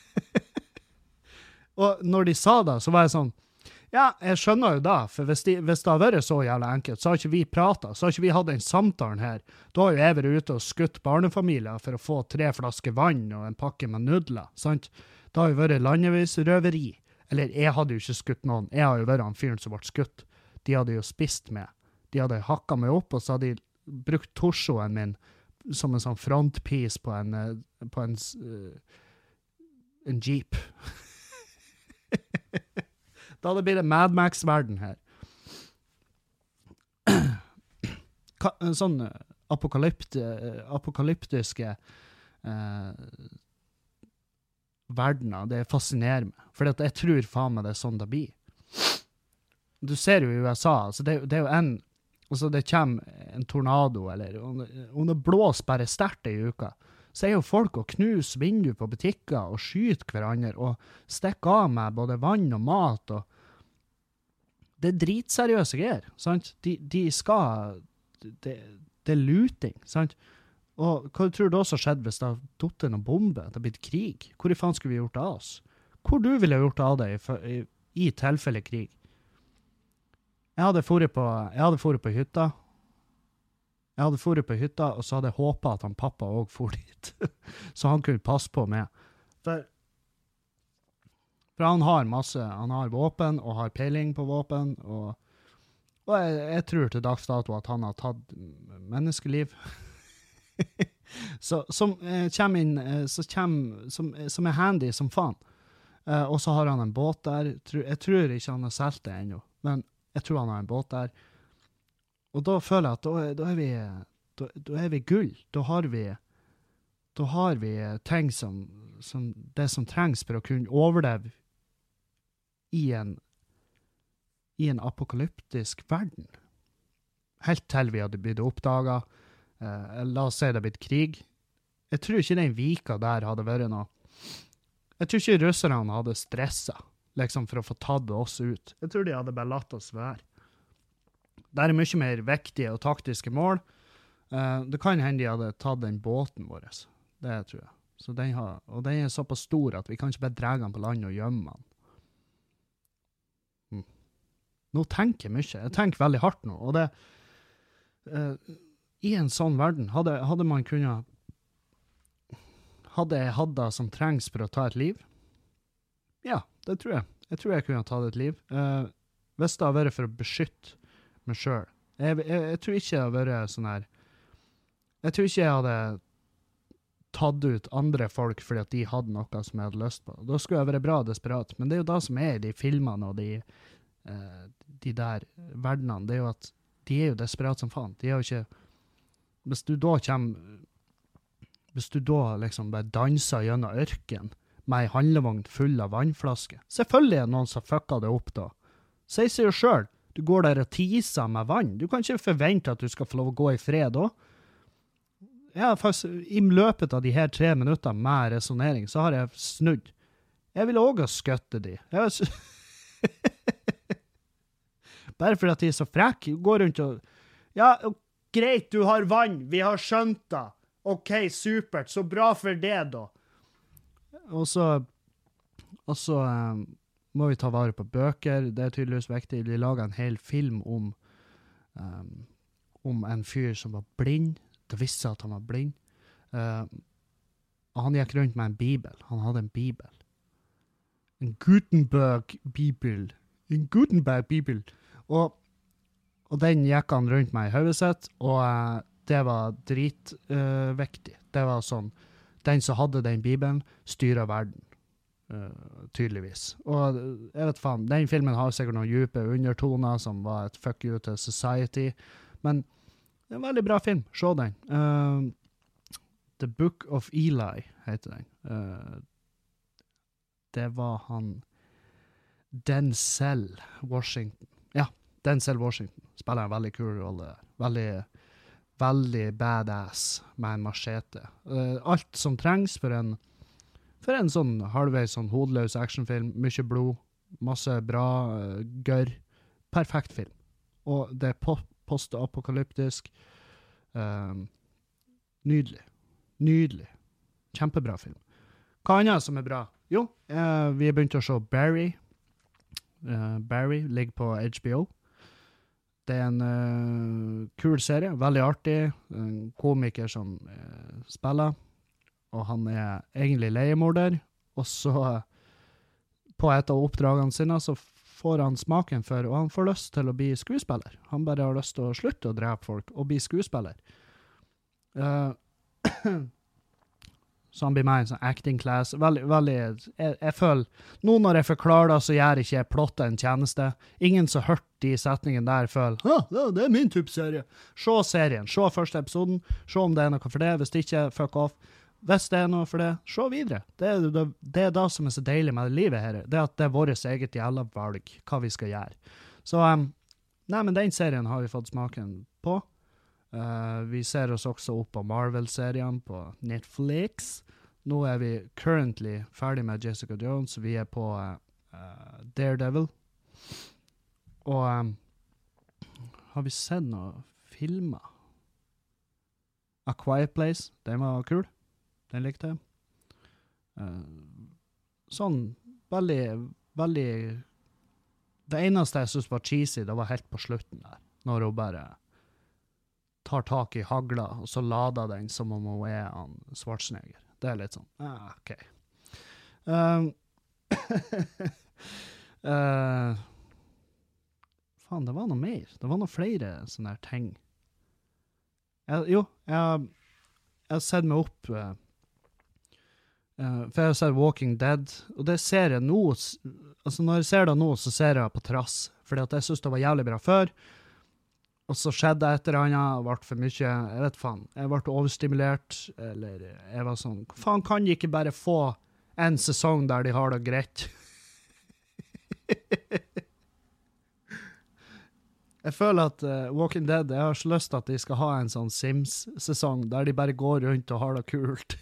Og når de sa det, så var jeg sånn, ja, jeg skjønner jo da, for hvis, de, hvis det har vært så jævla enkelt, så har ikke vi pratet, så har ikke vi hatt en samtalen her. Da har jo jeg vært ute og skutt barnefamilier for å få tre flasker vann og en pakke med nudler, sant? Det har jo vært landevis røveri. Eller jeg hadde jo ikke skutt noen, jeg har jo vært han fyren som ble skutt. De hadde jo spist med. De hadde hakket meg opp, og så hadde de brukt torsoen min som en sånn frontpiece på en, på en, en jeep. Da hadde det blitt en Mad Max-verden her. Sånn apokalypt, apokalyptiske eh, verdener, det fascinerer meg. For jeg tror faen meg det er sånn det blir. Du ser jo i U S A, altså det, det er jo en, altså det kommer en tornado, eller om det, om det blåser bare sterkt i uka, så er jo folk å knuse vinduer på butikker og skyte hverandre og stikke av med både vann og mat. Og det er dritseriøse greier, sant? De, de skal, det, det er luting, sant? Og hva tror du også skjedde hvis det har tatt noen bombe, det har blitt krig? Hvor i faen skulle vi gjort det av oss? Hvor du ville gjort det av deg i, i, i tilfelle krig? Jeg hadde foret på, jeg hadde foret på hytta, Jeg hadde foret på hytta, og så hadde jeg håpet at han pappa også for dit. Så han kunne passe på meg. For, for han har masse, han har våpen, og har peiling på våpen, og, og jeg, jeg tror til dags dato at han har tatt menneskeliv. så, som eh, kommer inn, eh, så kommer, som, som er handy som faen. Eh, og så har han en båt der. Tro, jeg tror ikke han har solgt det ennå, men jeg tror han har en båt der. Og da føler jeg at da, da, er vi, da, da er vi gull. Da har vi, da har vi ting som, som det som trengs for å kunne overleve i en, i en apokalyptisk verden. Helt til vi hadde blitt oppdaget. Eh, la oss si det hadde blitt krig. Jeg tror ikke den vika der hadde vært noe. Jeg tror ikke russerne hadde stresset liksom, for å få tatt oss ut. Jeg tror de hadde bare latt oss være. Det er mye mer vektige og taktiske mål. Uh, det kan hende de hadde tatt den båten vår. Det tror jeg. Så den har, og den er såpass stor at vi kan ikke bare dra den på land og gjemme den. Hmm. Nå tenker jeg mye. Jeg tenker veldig hardt nå. Og det, uh, i en sånn verden, hadde, hadde man kunnet, hadde jeg hatt det som trengs for å ta et liv? Ja, det tror jeg. Jeg tror jeg kunne ta et liv. Uh, hvis det hadde vært for å beskytte meg selv. Jeg, jeg, jeg tror ikke jeg hadde vært sånn her, jeg tror ikke jeg hadde tatt ut andre folk fordi at de hadde noe som jeg hadde lyst på. Da skulle jeg være bra desperat, men det er jo det som er i de filmene og de, eh, de der verdenene, det er jo at de er jo desperat som faen. De er jo ikke, hvis du da kommer, hvis du da liksom bare danser gjennom ørken med en handlevogn full av vannflasker, selvfølgelig er det noen som fucker det opp da. Sier seg jo selv, du går der og tiser med vann. Du kan ikke forvente at du skal få lov å gå i fred da. Jeg har faktisk, i løpet av de her tre minutter med resonering, så har jeg snudd. Jeg vil også skøtte de. Jeg har... Bare fordi at de er så frekke. Går rundt og... Ja, greit, du har vann. Vi har skjønt det. Ok, supert. Så bra for det da. Og så... Og så... Um, må vi ta vare på bøker, det er tydeligvis viktig. De laget en hel film om, um, om en fyr som var blind. Det visste at han var blind. Uh, han gikk rundt med en bibel. Han hadde en bibel. En Gutenberg-bibel. En Gutenberg-bibel. Og, og den gikk han rundt med i hodet sitt, og uh, det var dritvektig. Uh, det var sånn, den som hadde den bibelen, styrer verden. Uh, tydeligvis. Og jeg vet faen, den filmen har sikkert noen djupe undertoner som var et fuck you to society, men det er en veldig bra film. Se den. Uh, The Book of Eli, heter den. Uh, det var han Denzel Washington. Ja, Denzel Washington. Spiller en veldig kul rolle der. Veldig, veldig badass med en machete. Uh, alt som trengs for en, for en sånn halvveis sånn hodeløs actionfilm. Mye blod, masse bra uh, gørr. Perfekt film. Og det er po- post-apokalyptisk. Uh, nydelig. Nydelig. Kjempebra film. Hva annet som er bra? Jo, uh, vi har begynt å se Barry. Uh, Barry ligger på H B O. Det er en uh, kul serie, veldig artig. En komiker som uh, spiller, og han er egentlig leiemorder. Og så, uh, på et av oppdragene sine, så får han smaken for, og han får lyst til å bli skuespiller. Han bare har lyst til å slutte å drepe folk og bli skuespiller. Uh, så han blir med i en sånn acting class. Veldig, veldig, jeg, jeg føler, nå når jeg forklarer det, så gjør ikke jeg plottet en tjeneste. Ingen som hørt de setningen der føler, ah, det er min type serie. Se serien, se første episoden, se om det er noe for det. Hvis det ikke, fuck off. Hvis det er noe for det, se videre. Det er det, det er det som er så deilig med livet her. Det er at det er vårt eget jævla valg, hva vi skal gjøre. Så, um, nei, men den serien har vi fått smaken på. Uh, vi ser oss også opp på Marvel-serien på Netflix. Nå er vi currently ferdig med Jessica Jones. Vi er på uh, uh, Daredevil. Og um, har vi sett noen filmer? A Quiet Place, den var kul. Den likte jeg. Uh, sånn, veldig, veldig... Det eneste jeg synes var cheesy, det var helt på slutten der. Når hun bare tar tak i hagla, og så lader den som om hun er en Schwarzenegger. Det er litt sånn, ah, ok. Um, uh, faen, det var noe mer. Det var noe flere sånne her ting. Jeg, jo, jeg, jeg har sett meg opp, uh, uh, for jeg har sett Walking Dead, og det ser jeg nå, altså når jeg ser det nå, så ser jeg på trass, fordi at jeg synes det var jævlig bra før, og så skjedde et eller annet, og ble for mye, jeg vet faen, jeg ble overstimulert, eller jeg var sånn, faen, kan de ikke bare få en sesong der de har det greit? Jeg føler at uh, Walking Dead, jeg har så lyst til at de skal ha en sånn Sims-sesong, der de bare går rundt og har det kult.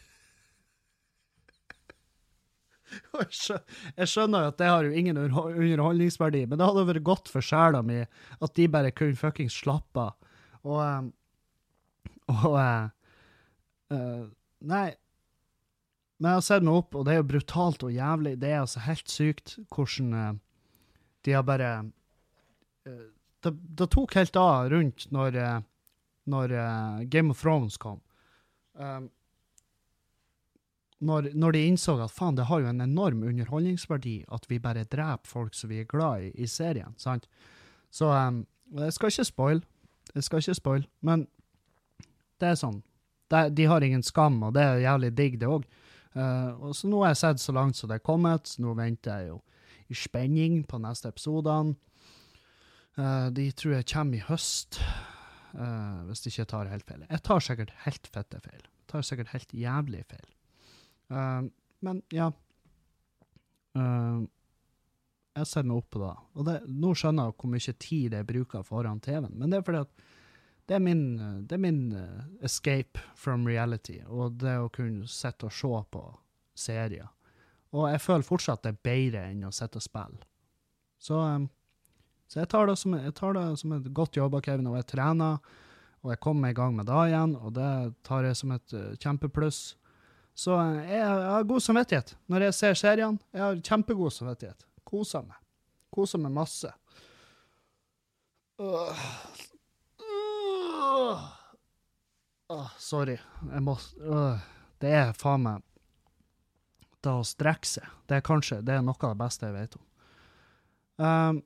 Jeg skjønner at det har jo ingen underholdningsverdi, men det hadde vært godt for sjela mi at de bare kunne fucking slappe av. Og, um, og uh, uh, nei, men jeg har sett meg opp, og det er jo brutalt og jævlig. Det er altså helt sykt hvordan uh, de har bare... Uh, det, det tok helt av rundt når, uh, når uh, Game of Thrones kom. Um, Når, når de innså at faen, det har jo en enorm underholdningsverdi at vi bare dreper folk som vi er glad i i serien, sant? Så um, jeg skal ikke spoil, jeg skal ikke spoil, men det er sånn, det, de har ingen skam, og det er jævlig digg det også. Uh, og så nå har jeg sett så langt som det er kommet, så nå venter jeg jo i spenning på neste episodene. Uh, de tror jeg kommer i høst, uh, hvis de ikke tar helt feil. Jeg tar sikkert helt fette feil. Jeg tar sikkert helt jævlig feil. Uh, men ja, uh, jeg ser meg opp på det, og det, nå skjønner jeg hvor mye tid jeg bruker foran T V-en, men det er fordi at det er min, det er min uh, escape from reality, og det å kunne sitte og se på serier. Og jeg føler fortsatt det er bedre enn å sitte og spille. Så, um, så jeg, tar det som, jeg tar det som et godt jobb av Kevin, og jeg trener, og jeg kommer i gang med det igjen, og det tar jeg som et uh, kjempepluss. Så jeg, jeg har god samvittighet når jeg ser serien. Jeg har kjempegod samvittighet. Koser meg. Koser meg masse. Uh, uh, uh, sorry. Jeg må, uh, det er faen meg da å strekke seg. Det er kanskje det er noe av det beste jeg vet om. Um,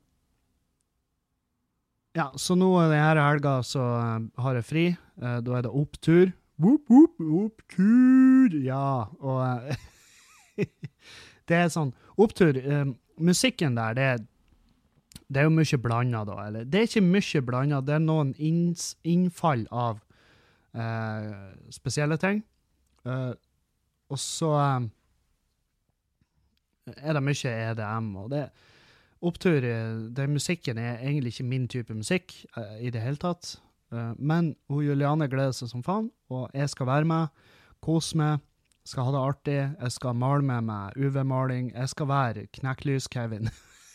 ja, så nå denne helga så uh, har jeg fri. Uh, da er det opptur. Woop, woop, opptur, ja, og det er sånn, opptur, um, musikken der, det er, det er jo mye blandet da, eller det er ikke mye blandet, det er noen inns, innfall av uh, spesielle ting, Uh, og så um, er det mye E D M, og det opptur, den musikken er egentlig ikke min type musikk uh, i det hele tatt, uh, men hun Juliane gleder seg som faen, og jeg skal være med, kose meg, skal ha det artig, jeg skal male med meg U V-maling, jeg skal være knekklys-Kevin.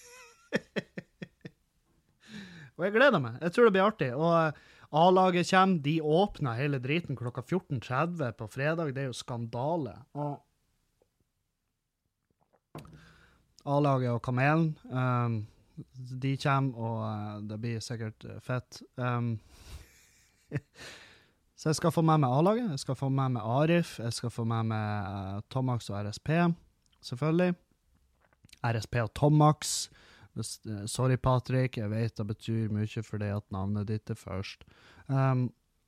Og jeg gleder meg, jeg tror det blir artig, og uh, A-laget kommer, de åpner hele driten klokka fjorten tretti på fredag, det er jo skandale. Og A-laget og Kamelen, um, de kommer, og uh, det blir sikkert uh, fett. Um, så jeg skal få med meg A-laget, jeg skal få med meg Arif, jeg skal få med meg uh, Tomax og R S P, selvfølgelig. R S P og Tomax. Sorry, Patrick, jeg vet det betyr mye for det at navnet ditt er først. Um,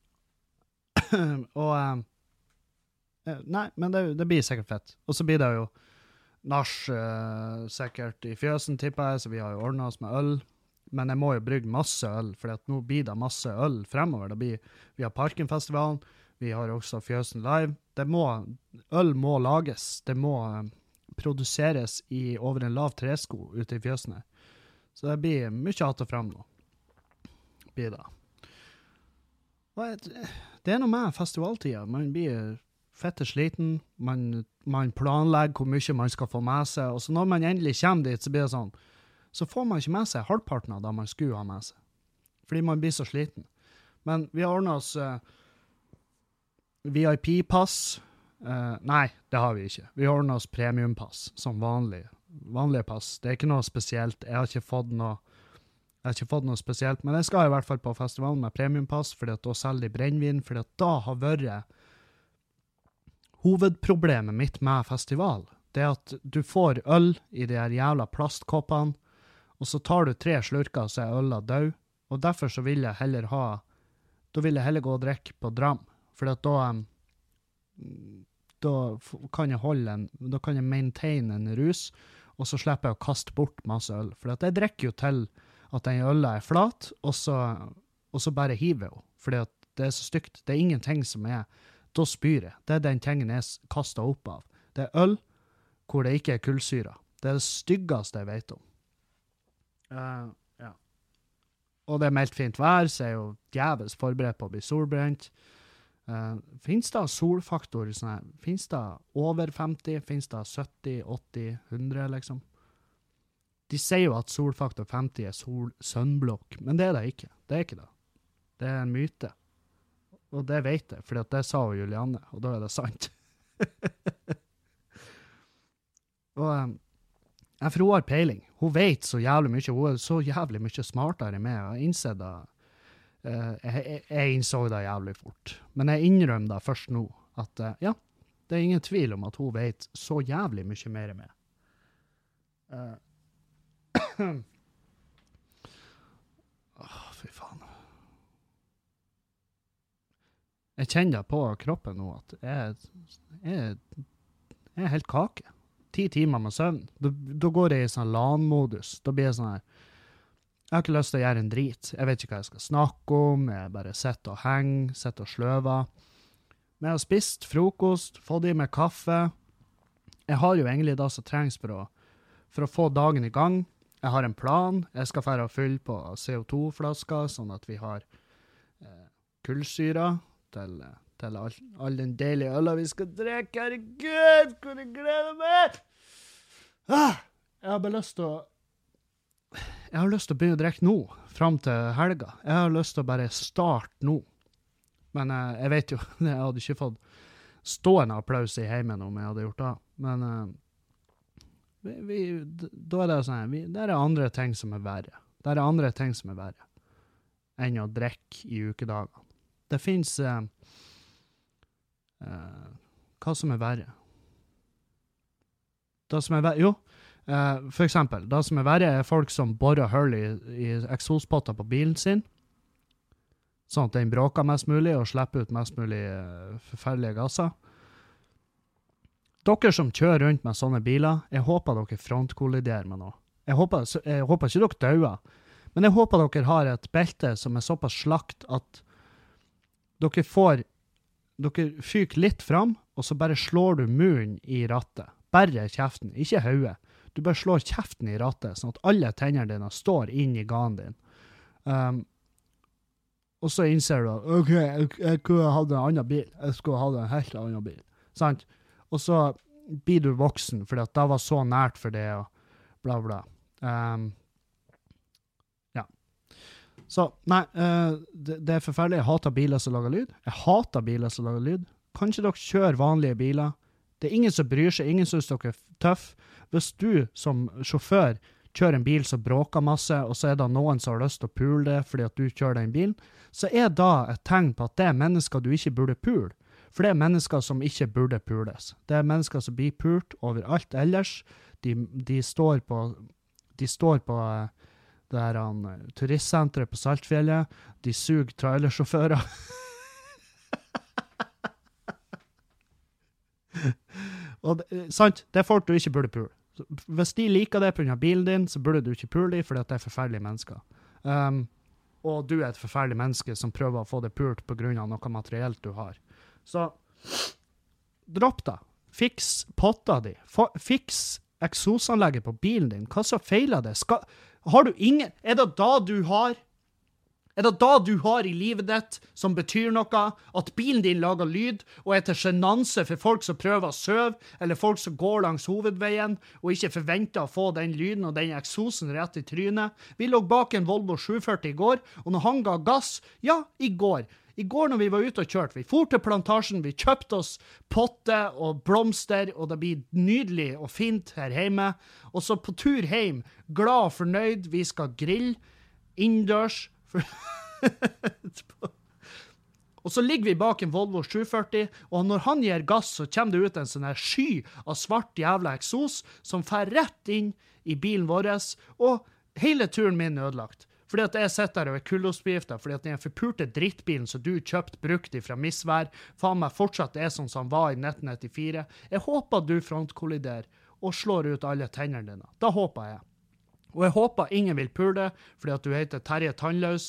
og um, nei, men det, det blir sikkert fett. Og så blir det jo nach uh, sikkert i fjøsen, tipper jeg, så vi har jo ordnet oss med øl. Men jeg må jo brygge masse øl, for nå blir det masse øl fremover. Det blir, vi har Parkenfestivalen, vi har også fjøsen live. Det må, øl må lages, det må um, produseres i over en lav tresko ute i fjøsene. Så det blir mye hatt og frem nå. Blir det. Det er noe med festivaltida. Man blir fette sliten, man, man planlegger hvor mye man skal få med seg, og så når man endelig kommer dit, så blir det sånn, så får man ikke med seg halvparten av det man skulle ha med seg. Fordi man blir så sliten. Men vi har ordnet oss uh, V I P-pass. Uh, nei, det har vi ikke. Vi har ordnet oss premiumpass, som vanlig. Vanlige pass. Det er ikke noe spesielt. Jeg har ikke fått noe, jeg har ikke fått noe spesielt, men jeg skal i hvert fall på festivalen med premiumpass, fordi at da selger de brennvin, fordi at da har vært hovedproblemet mitt med festival. Det er at du får øl i de her jævla plastkoppene, og så tar du tre slurker, så er øla død, og derfor så vil jeg heller ha, da vil jeg heller gå og drikke på dram, fordi at da, da kan jeg holde en, da kan jeg maintain en rus, og så slipper jeg å kaste bort masse øl. For jeg drikker jo til at den øla er flat, og så, og så bare hiver jeg jo. For det er så stygt. Det er ingenting som er, da spyr jeg. Det er den tingen jeg kastet opp av. Det er øl hvor det ikke er kullsyra. Det er det styggeste jeg vet om. Uh, ja. Og det er meldt fint vær, så jeg er jo djevels forberedt på å bli solbrent. Uh, finnes det solfaktor sånn, finnes det over femti, finnes det sytti, åtti, hundre liksom? De sier jo at solfaktor femti er sol, sønnblokk, men det er det ikke. Det er ikke det. Det er en myte. Og det vet jeg, for det sa jo Juliane, og da er det sant. og um, jeg for hun har peiling. Hun vet så jævlig mye, hun er så jævlig mye smartere med, og jeg innser det. Uh, jeg, jeg, jeg innså det jævlig fort. Men jeg innrømmer det først nå, at uh, ja, det er ingen tvil om at hun vet så jævlig mye mer med. Uh. oh, fy faen. Jeg kjenner det på kroppen nå, at jeg, jeg, jeg er helt kake. Ti timer med søvn. Da, da går jeg i sånn LAN-modus. Da blir jeg sånn her, jeg har ikke lyst til å gjøre en drit. Jeg vet ikke hva jeg skal snakke om. Jeg bare sitter og henger, sitter og sløver. Men jeg har spist frokost, fått i meg kaffe. Jeg har jo egentlig det som trengs for å, for å få dagen i gang. Jeg har en plan. Jeg skal fære og fylle på C O to-flasker, sånn at vi har eh, kullsyra til, til all, all den deilige øla vi skal drikke. Herregud, hvor jeg gleder meg! Ah, jeg har bare lyst til å Jeg har lyst til å begynne å drikke nå, frem til helga. Jeg har lyst til å bare starte nå. Men uh, jeg vet jo, jeg hadde ikke fått stående applaus i heimen om jeg hadde gjort det. Men uh, vi, vi, da er det sånn, vi, det er andre ting som er verre. Det er andre ting som er verre enn å drikke i ukedager. Det finnes uh, uh, hva som er verre. Det som er verre, jo, Uh, for eksempel, det som er verre er folk som borrer hull i, i eksospotter på bilen sin, sånn at den bråker mest mulig og slipper ut mest mulig uh, forferdelige gasser. Dere som kjører rundt med sånne biler, jeg håper dere frontkolliderer med noe. Jeg håper, jeg håper ikke dere dauer, men jeg håper dere har et belte som er såpass slakt at dere får, dere fyker litt fram, og så bare slår du munnen i rattet. Bare kjeften, ikke hodet. Du bare slår kjeften i rattet, sånn at alle tennene dine står inn i ganen din. Um, og så innser du at, ok, jeg, jeg kunne hatt en annen bil. Jeg skulle hatt en helt annen bil. Sant? Og så blir du voksen, fordi at det var så nært for det, og bla bla. Um, ja. Så, nei, uh, det, det er forferdelig. Jeg hater biler som lager lyd. Jeg hater biler som lager lyd. Kanskje dere kjører vanlige biler. Det er ingen som bryr seg, ingen synes dere er tøff. Hvis du som sjåfør kjører en bil som bråker masse, og så er det noen som har lyst til å pule det fordi at du kjører den bilen, så er det et tegn på at det er mennesker du ikke burde pule. For det er mennesker som ikke burde pules. Det er mennesker som blir pult overalt ellers. De, de står på, de står på det her um, turistsenteret på Saltfjellet. De suger trailersjåfører. Og det, sant, det er folk du ikke burde pule. Hvis de liker det på grunn av bilen din, så burde du ikke pule dem, fordi at det er forferdelige mennesker. Um, og du er et forferdelig menneske som prøver å få det pult på grunn av noe materielt du har. Så, dropp da. Fiks potta di. Få, fiks eksosanlegget på bilen din. Hva så feiler det? Skal, har du ingen... Er det da du har... Er det da du har i livet ditt som betyr noe, at bilen din lager lyd og er til genanse for folk som prøver å søve, eller folk som går langs hovedveien og ikke forventer å få den lyden og den eksosen rett i trynet? Vi lå bak en Volvo sju førti i går, og når han ga gass, ja, i går. I går når vi var ute og kjørte, vi for til plantasjen, vi kjøpte oss potte og blomster, og det blir nydelig og fint her hjemme. Og så på tur hjem, glad og fornøyd, vi skal grille innendørs. Og så ligger vi bak en Volvo sju førti, og når han gir gass, så kommer det ut en sånn her sky av svart jævla eksos, som fer rett inn i bilen vår, og hele turen min er ødelagt. Fordi at jeg sitter der og er kullosbegiftet, fordi at den forpurte drittbilen som du kjøpt brukt ifra misvær, faen meg fortsatt er sånn som han var i nitten nittifire. Jeg håper du frontkolliderer og slår ut alle tennene dine. Da håper jeg. Og jeg håper ingen vil pule, fordi at du heter Terje Tannløs.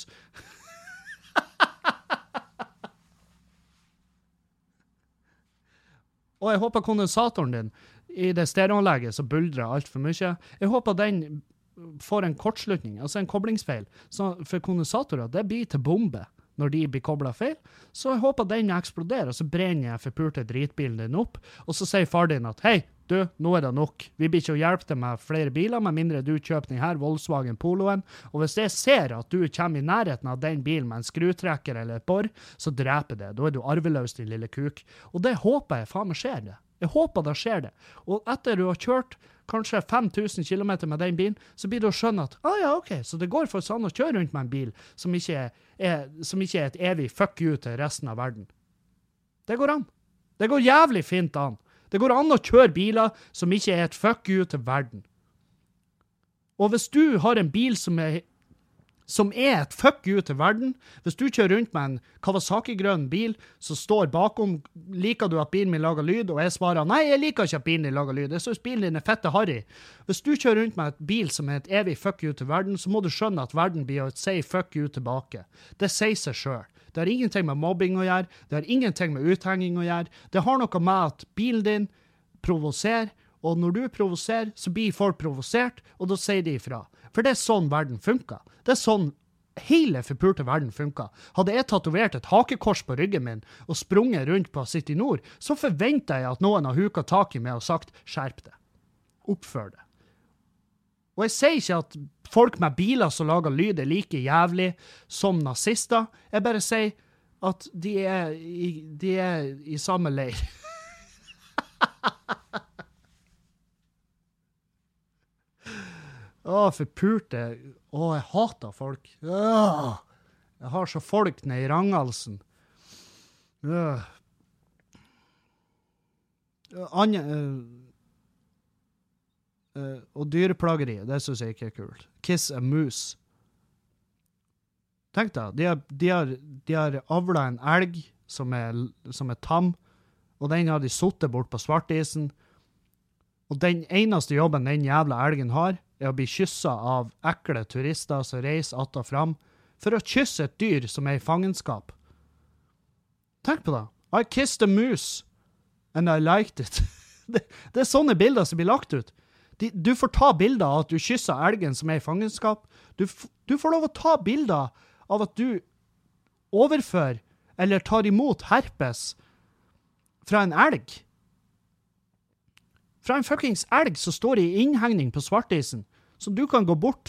Og jeg håper kondensatoren din i det stereoanlegget som buldrer alt for mye. Jeg håper den får en kortslutning, altså en koblingsfeil. Så for kondensatorer, det blir til bombe når de blir koblet feil. Så jeg håper den eksploderer, og så brenner jeg forpurte dritbilen din opp, og så sier far din at, hei, du, nå er det nok. Vi blir ikke å hjelpe deg med flere biler, med mindre du kjøper den her Volkswagen Poloen. Og hvis jeg ser at du kommer i nærheten av den bilen med en skrutrekker eller et bor, så dreper det. Da er du arveløs, din lille kuk. Og det håper jeg faen meg skjer det. Jeg håper det skjer det. Og etter du har kjørt kanskje fem tusen kilometer med den bilen, så blir du å skjønne at, ah ja, ok, så det går for sånn å kjøre rundt med en bil som ikke er, er, som ikke er et evig fuck you til resten av verden. Det går an. Det går jævlig fint an. Det går an å kjøre biler som ikke er et fuck you til verden. Og hvis du har en bil som er, som er et fuck you til verden, hvis du kjører rundt med en Kawasaki-grønn bil som står bakom, liker du at bilen min lager lyd, og jeg svarer, nei, jeg liker ikke at bilen din lager lyd, jeg synes bilen din er fette harry. Hvis du kjører rundt med et bil som er et evig fuck you til verden, så må du skjønne at verden blir å si fuck you tilbake. Det sier seg selv. Det har ingenting med mobbing å gjøre, det har ingenting med uthenging å gjøre, det har noe med at bilen din provoserer, og når du provoserer, så blir folk provosert, og da sier de ifra. For det er sånn verden funker. Det er sånn hele forpurte verden funker. Hadde jeg tatovert et hakekors på ryggen min, og sprunget rundt på City Nord, så forventer jeg at noen har huket tak i meg og sagt, skjerp det. Oppfør det. Og jeg sier ikke at folk med biler som lager lyd er like jævlig som nazister. Jeg bare sier at de er i, de er i samme leir. Å, forpurte. Å, jeg hater folk. Åh, jeg har så folk ned i rangalsen. Åh. Anja... Uh, Uh, og dyreplageri, det synes jeg ikke er kult. Kiss a moose. Tenk da, de har, de har, de har avlet en elg som er, som er tam, og den har de suttet bort på svartisen, og den eneste jobben den jævla elgen har, er å bli kysset av ekle turister som reiser att og fram, for å kysse et dyr som er i fangenskap. Tenk på det. I kissed a moose. and I liked it. det, det er sånne bilder som blir lagt ut. De, du får ta bilder av at du kysser elgen som er i fangenskap. Du, du får lov å ta bilder av at du overfører eller tar imot herpes fra en elg. Fra en fuckings elg som står i innhegning på svartisen, så du kan gå bort.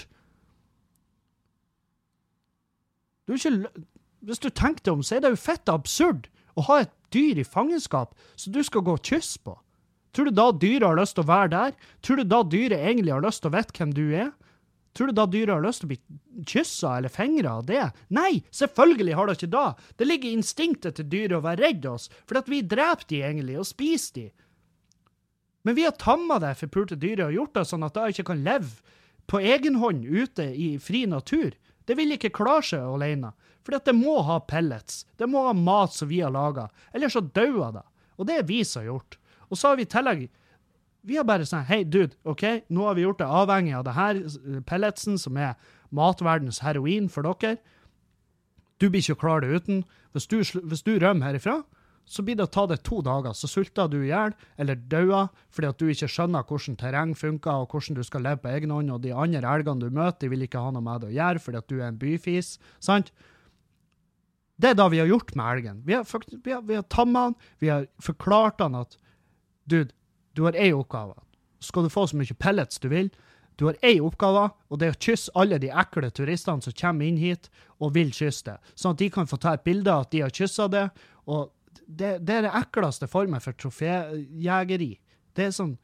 Du er ikke, hvis du tenker deg om, så er det jo fett absurd å ha et dyr i fangenskap som du skal gå og kysse på. Tror du da dyret har lyst til å være der? Tror du da dyret egentlig har lyst til å vite hvem du er? Tror du da dyret har lyst til å bli kysset eller fengret av det? Nei, selvfølgelig har det ikke da. Det ligger i instinktet til dyret å være redd oss, for at vi dreper de egentlig og spiser de. Men vi har tammet det forpulte dyret og gjort det sånn at det ikke kan leve på egen hånd ute i fri natur. Det vil ikke klare seg alene, for det må ha pellets. Det må ha mat som vi har laget, eller så dør det. Og det er vi som har gjort. Og så har vi tillegg, vi har bare sånn, hei dude, ok, nå har vi gjort det avhengig av det her pelletsen som er matverdens heroin for dere. Du blir ikke klar det uten. Hvis du, hvis du rømmer herifra, så blir det å ta det to dager, så sulter du ihjel, eller døder, fordi at du ikke skjønner hvordan terreng funker, og hvordan du skal leve på egen hånd, og de andre elgene du møter, de vil ikke ha noe med det å gjøre, fordi at du er en byfis, sant? Det er da vi har gjort med elgen. Vi har, vi har, vi har tammet han, vi har forklart han at, dude, du har en oppgave. Skal du få så mye pellets du vil, du har en oppgave, og det er å kysse alle de ekle turistene som kommer inn hit, og vil kysse det, sånn at de kan få ta et bilde av at de har kysset det, og Det, det er det ekleste formen for troféjægeri. Det er sånn...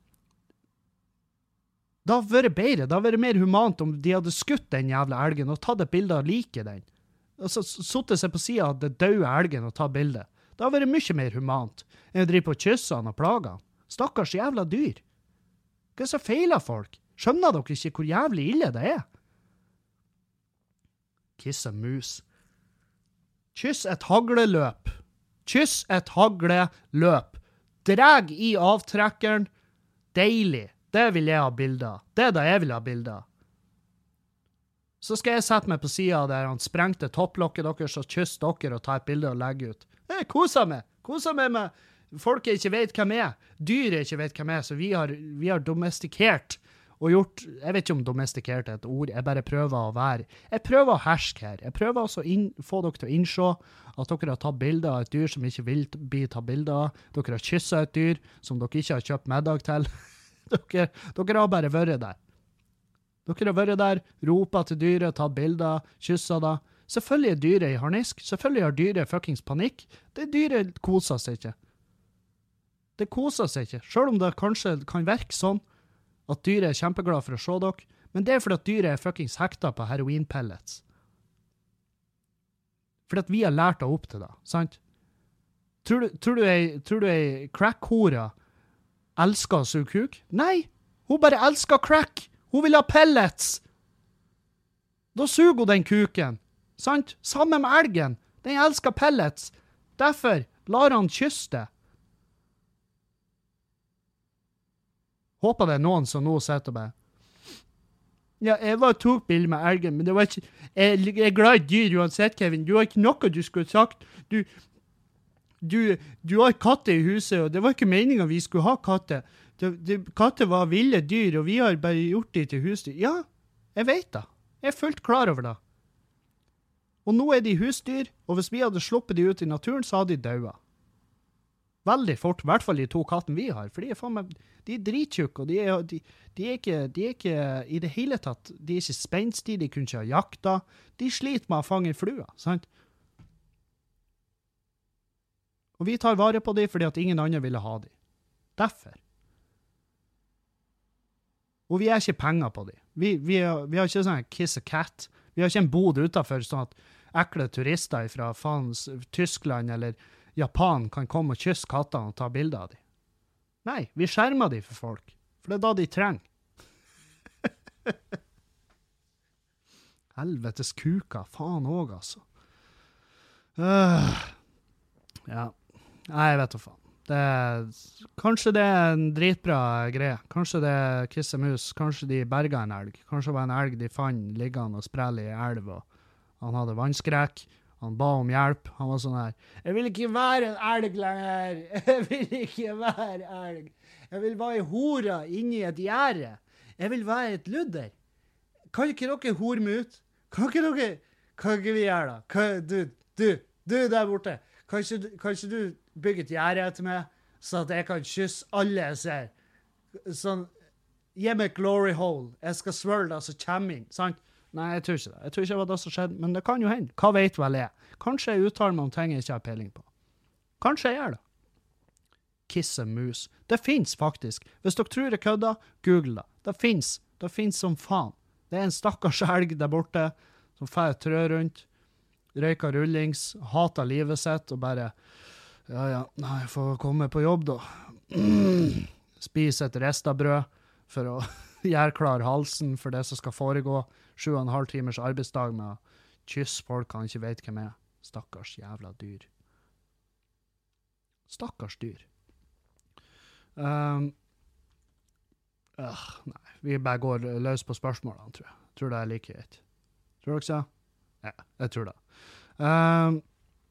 Det har vært bedre, det har vært mer humant om de hadde skutt den jævla elgen og tatt et bilde av like den. Og så suttet seg på siden av det døde elgen og tatt bilde. Det har vært mye mer humant enn å drive på kyssene og plage. Stakkars jævla dyr. Hva er det som feiler folk? Skjønner dere ikke hvor jævlig ille det er? Kiss a mus. Kyss et hagleløp. Kyss et hagleløp. Dreg i avtrekkeren. Deilig. Det vil jeg ha bilder. Det er det jeg vil ha bilder. Så skal jeg sette meg på siden der han sprengte topplokket deres og kysse dere og ta et bilde og legge ut. Jeg koser meg. Koser meg med folk jeg ikke vet hvem er. Dyr jeg ikke vet hvem er, så vi har, vi har domestikert og gjort, jeg vet ikke om domestikert er et ord, jeg bare prøver å være, jeg prøver å herske her, jeg prøver også å inn, få dere til å innse at dere har tatt bilder av et dyr som ikke vil bli tatt bilder av, dere har kysset et dyr som dere ikke har kjøpt middag til, dere, dere har bare vært der. Dere har vært der, ropet til dyret, tatt bilder, kysset det. Selvfølgelig er dyret i harnisk, selvfølgelig har dyret fuckings panikk, det dyret koser seg ikke. Det koser seg ikke, selv om det kanskje kan virke sånn, at dyret er kjempeglad for å se dere, men det er fordi at dyret er fuckings hekta på heroinpellets. Fordi at vi har lært deg opp til det, sant? Tror du, tror du ei, tror du ei crack-hora elsker å suge kuk? Nei, hun bare elsker crack. Hun vil ha pellets. Da suger hun den kuken, sant? Sammen med elgen. Den elsker pellets. Derfor lar han kysse det. Håper det er noen som nå sitter og bare, ja, jeg var tok bilder med elgen, men det var ikke, jeg, jeg er glad i dyr uansett, Kevin. Du har ikke noe du skulle sagt. Du, du, du har katter i huset, og det var ikke meningen vi skulle ha katter. Det, det, katter var ville dyr, og vi har bare gjort de til husdyr. Ja, jeg vet det. Jeg er fullt klar over det. Og nå er de husdyr, og hvis vi hadde sluppet de ut i naturen, så hadde de dødd. Veldig fort, i hvert fall de to kattene vi har, for de er, faen meg, de er drittjukke, og de er, de, de, er ikke, de er ikke i det hele tatt, de er ikke spenstige, de kunne ikke ha jakta, de sliter med å fange flua, sant? Og vi tar vare på dem fordi at ingen andre ville ha dem. Derfor. Og vi er ikke penger på dem. Vi, vi, er, vi har ikke sånn kiss a cat. Vi har ikke en bod utenfor sånn at ekle turister fra faens Tyskland eller Japan kan komme og kysse kattene og ta bilder av dem. Nei, vi skjermer dem for folk. For det er da de trenger. Helvetes kuka, faen også, altså. Uh, ja. Nei, jeg vet hva faen. Det er, kanskje det er en dritbra greie. Kanskje det er kissemus. Kanskje de berget en elg. Kanskje det var en elg de fant liggende og sprelle i elv, og han hadde vannskrek. Han ba om hjelp. Han var sånn her, jeg vil ikke være en elg lenger. Jeg vil ikke være elg. Jeg vil være hora inni et gjerde. Jeg vil være et ludder. Kan ikke dere hore meg ut? Kan ikke dere, kan ikke vi gjøre da? Kan, du, du, du der borte. Kan ikke, kan ikke du bygge et gjerde etter meg, så at jeg kan kysse alle jeg ser? Sånn, gi meg glory hole. Jeg skal svølge da, så kommer inn, sant? Nei, jeg tror ikke det. Jeg tror ikke det var det som skjedde, men det kan jo hende. Hva vet vel jeg? Kanskje jeg uttaler meg om ting jeg ikke har peiling på. Kanskje jeg gjør det. Kisse mus. Det finnes faktisk. Hvis dere tror jeg kødder, google det. Det finnes. Det finnes som faen. Det er en stakkars elg der borte, som får trø rundt, røyker rullings, hater livet sitt, og bare, ja, ja, nei, jeg får komme på jobb da. Spise et restabrød for å gjøre klar halsen for det som skal foregå. Sju og en halv timers arbeidsdag med å kysse folk han ikke vet hvem er. Stakkars jævla dyr. Stakkars dyr. Um, øh, nei, vi bare går løs på spørsmålene, tror jeg. Tror det er like greit. Tror dere så? Ja, jeg tror det. Um,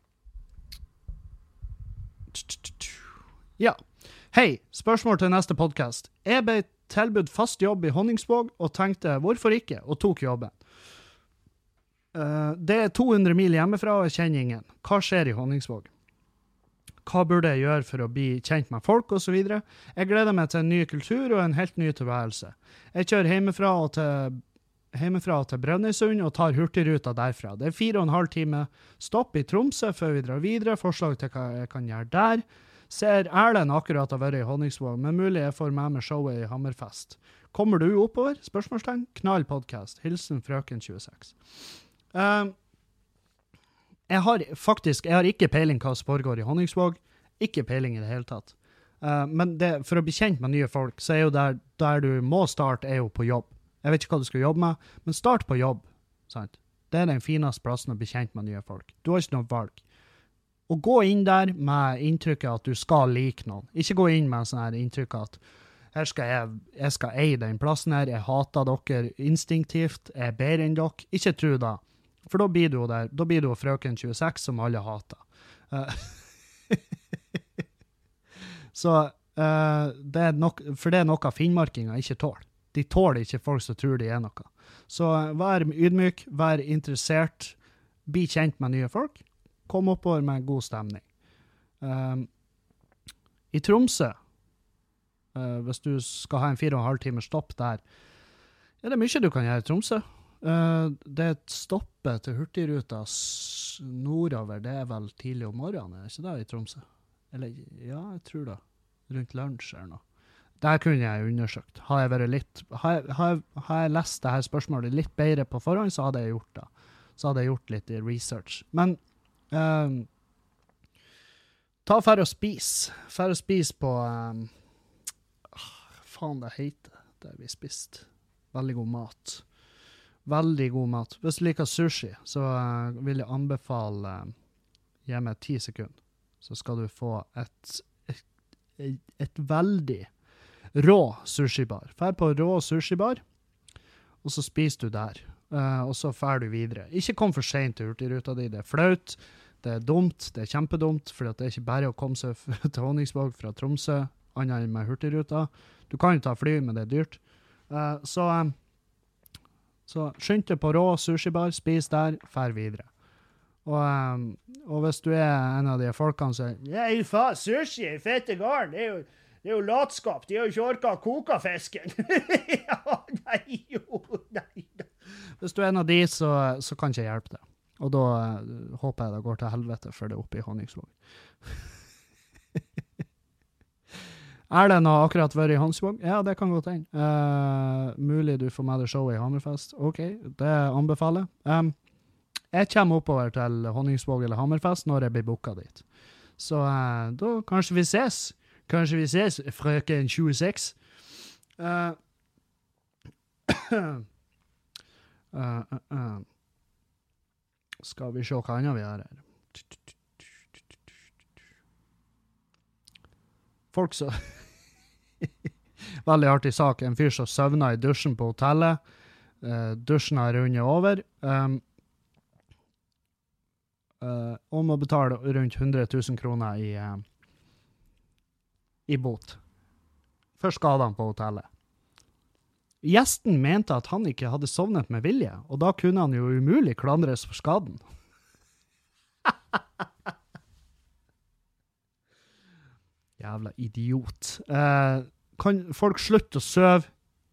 ja. Hei, spørsmål til neste podcast. Jeg ble tilbudt fast jobb i Honningsvåg og tenkte, hvorfor ikke? Og tok jobben. Uh, det er to hundre mil hjemmefra og jeg kjenner ingen. Hva skjer i Honningsvåg? Hva burde jeg gjøre for å bli kjent med folk og så videre? Jeg gleder meg til en ny kultur og en helt ny tilværelse. Jeg kjører hjemmefra og til, hjemmefra og til Brønnøysund og tar hurtigruta derfra. Det er fire og en halv time stopp i Tromsø før vi drar videre. Forslag til hva jeg kan gjøre der. Ser Erlend akkurat har vært i Honningsvåg, men mulig jeg får med meg showet i Hammerfest. Kommer du oppover? Spørsmålstegn? Knall podcast. Hilsen frøken tjueseks. Uh, jeg har faktisk, jeg har ikke peiling hva som foregår i Honningsvåg. Ikke peiling i det hele tatt. Uh, men det, for å bli kjent med nye folk, så er jo der, der du må starte, er jo på jobb. Jeg vet ikke hva du skal jobbe med, men start på jobb. Sant? Det er den fineste plassen å bli kjent med nye folk. Du har ikke noe valg. Og gå inn der med inntrykket at du skal like noen. Ikke gå inn med sånn her inntrykk at her skal jeg, jeg skal eie den plassen her, jeg hater dere instinktivt, jeg er bedre enn dere. Ikke tro det. For da blir du jo der, da blir du jo frøken tjueseks som alle hater. Uh, så uh, det er nok, for det er noe finnmarkinger ikke tåler. De tåler ikke folk som tror de er noe. Så uh, vær ydmyk, vær interessert, bli kjent med nye folk. Kom oppover med god stemning. Um, I Tromsø, uh, hvis du skal ha en fire og en halv time stopp der, er det mye du kan gjøre i Tromsø. Uh, det er et stoppe til hurtigruta nordover, det er vel tidlig om morgenen, er ikke det i Tromsø? Eller, ja, jeg tror det. Rundt lunsj eller noe. Der kunne jeg undersøkt. Har jeg, vært litt, har jeg, har jeg, har jeg lest det her spørsmålet litt bedre på forhånd, så hadde jeg gjort det. Så hadde jeg gjort litt research. Men Um, ta færre å spise. Færre å spise på um, hva faen det heter der vi spiste. Veldig god mat. Veldig god mat. Hvis du liker sushi, så uh, vil jeg anbefale uh, gi meg ti sekunder. Så skal du få et, et, et, et veldig rå sushibar. Fær på rå sushibar, og så spiser du der. Uh, og så fær du videre. Ikke kom for sent til hurtigruta di. Det er flaut, det er dumt, det er kjempedumt, for det er ikke bare å komme seg til Honningsvåg fra Tromsø, annet enn med hurtigruta. Du kan jo ta fly, men det er dyrt. Uh, så, um, så skynd deg på rå sushibar, spis der, fær videre. Og, um, og hvis du er en av de folkene som sier, ja, faen, sushi, fette garn, det er jo Det er jo latskap, de har jo ikke orket å koke fisken. Ja, nei, jo, nei. Hvis du er en av de, så, så kan ikke jeg hjelpe deg. Og da uh, håper jeg det går til helvete for det oppe i Honningsvåg. Erlend har akkurat vært i Honningsvåg? Ja, det kan gå til. Uh, mulig du får med deg showet i Hammerfest. Ok, det anbefaler. Um, jeg kommer oppover til Honningsvåg eller Hammerfest når jeg blir booket dit. Så uh, da kanskje vi ses. Kanskje vi ses, frøken tjueseks. Uh, uh, uh, uh. Skal vi se hva annet vi har her. Folk så... Veldig artig sak. En fyr som søvner i dusjen på hotellet. Uh, dusjen har rundet over. Um, uh, og må betale rundt hundre tusen kroner i, uh, i bot for skadene på hotellet. Gjesten mente at han ikke hadde sovnet med vilje, og da kunne han jo umulig klandres for skaden. Jævla idiot. Uh, kan folk slutte å søve?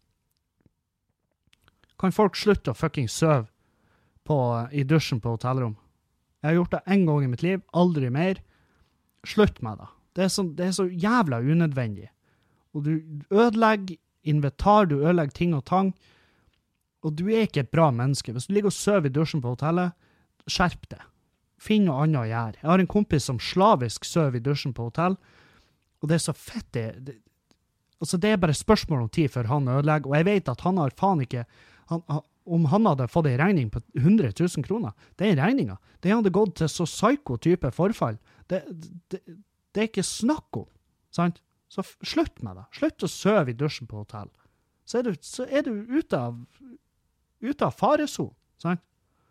Kan folk slutte å fucking søve på, i dusjen på hotellrom? Jeg har gjort det en gang i mitt liv, aldri mer. Slutt med det. Det er så, det er så jævla unødvendig. Og du ødelegger inventar, du ødelegger ting og tang, og du er ikke et bra menneske. Hvis du ligger og søver i dusjen på hotellet, skjerp det. Finn noe annet å gjøre. Jeg har en kompis som slavisk søver i dusjen på hotell, og det er så fett det, det altså det er bare spørsmål om tid før han ødelegger, og jeg vet at han har faen ikke, han, om han hadde fått en regning på hundre tusen kroner, det er regninger. Det hadde gått til så psyko-type forfall. Det, det, det er ikke snakk om, sant? Så f- slutt med det. Slutt å søve i dusjen på hotell. Så er du, så er du ute av, ute av fareson, sant?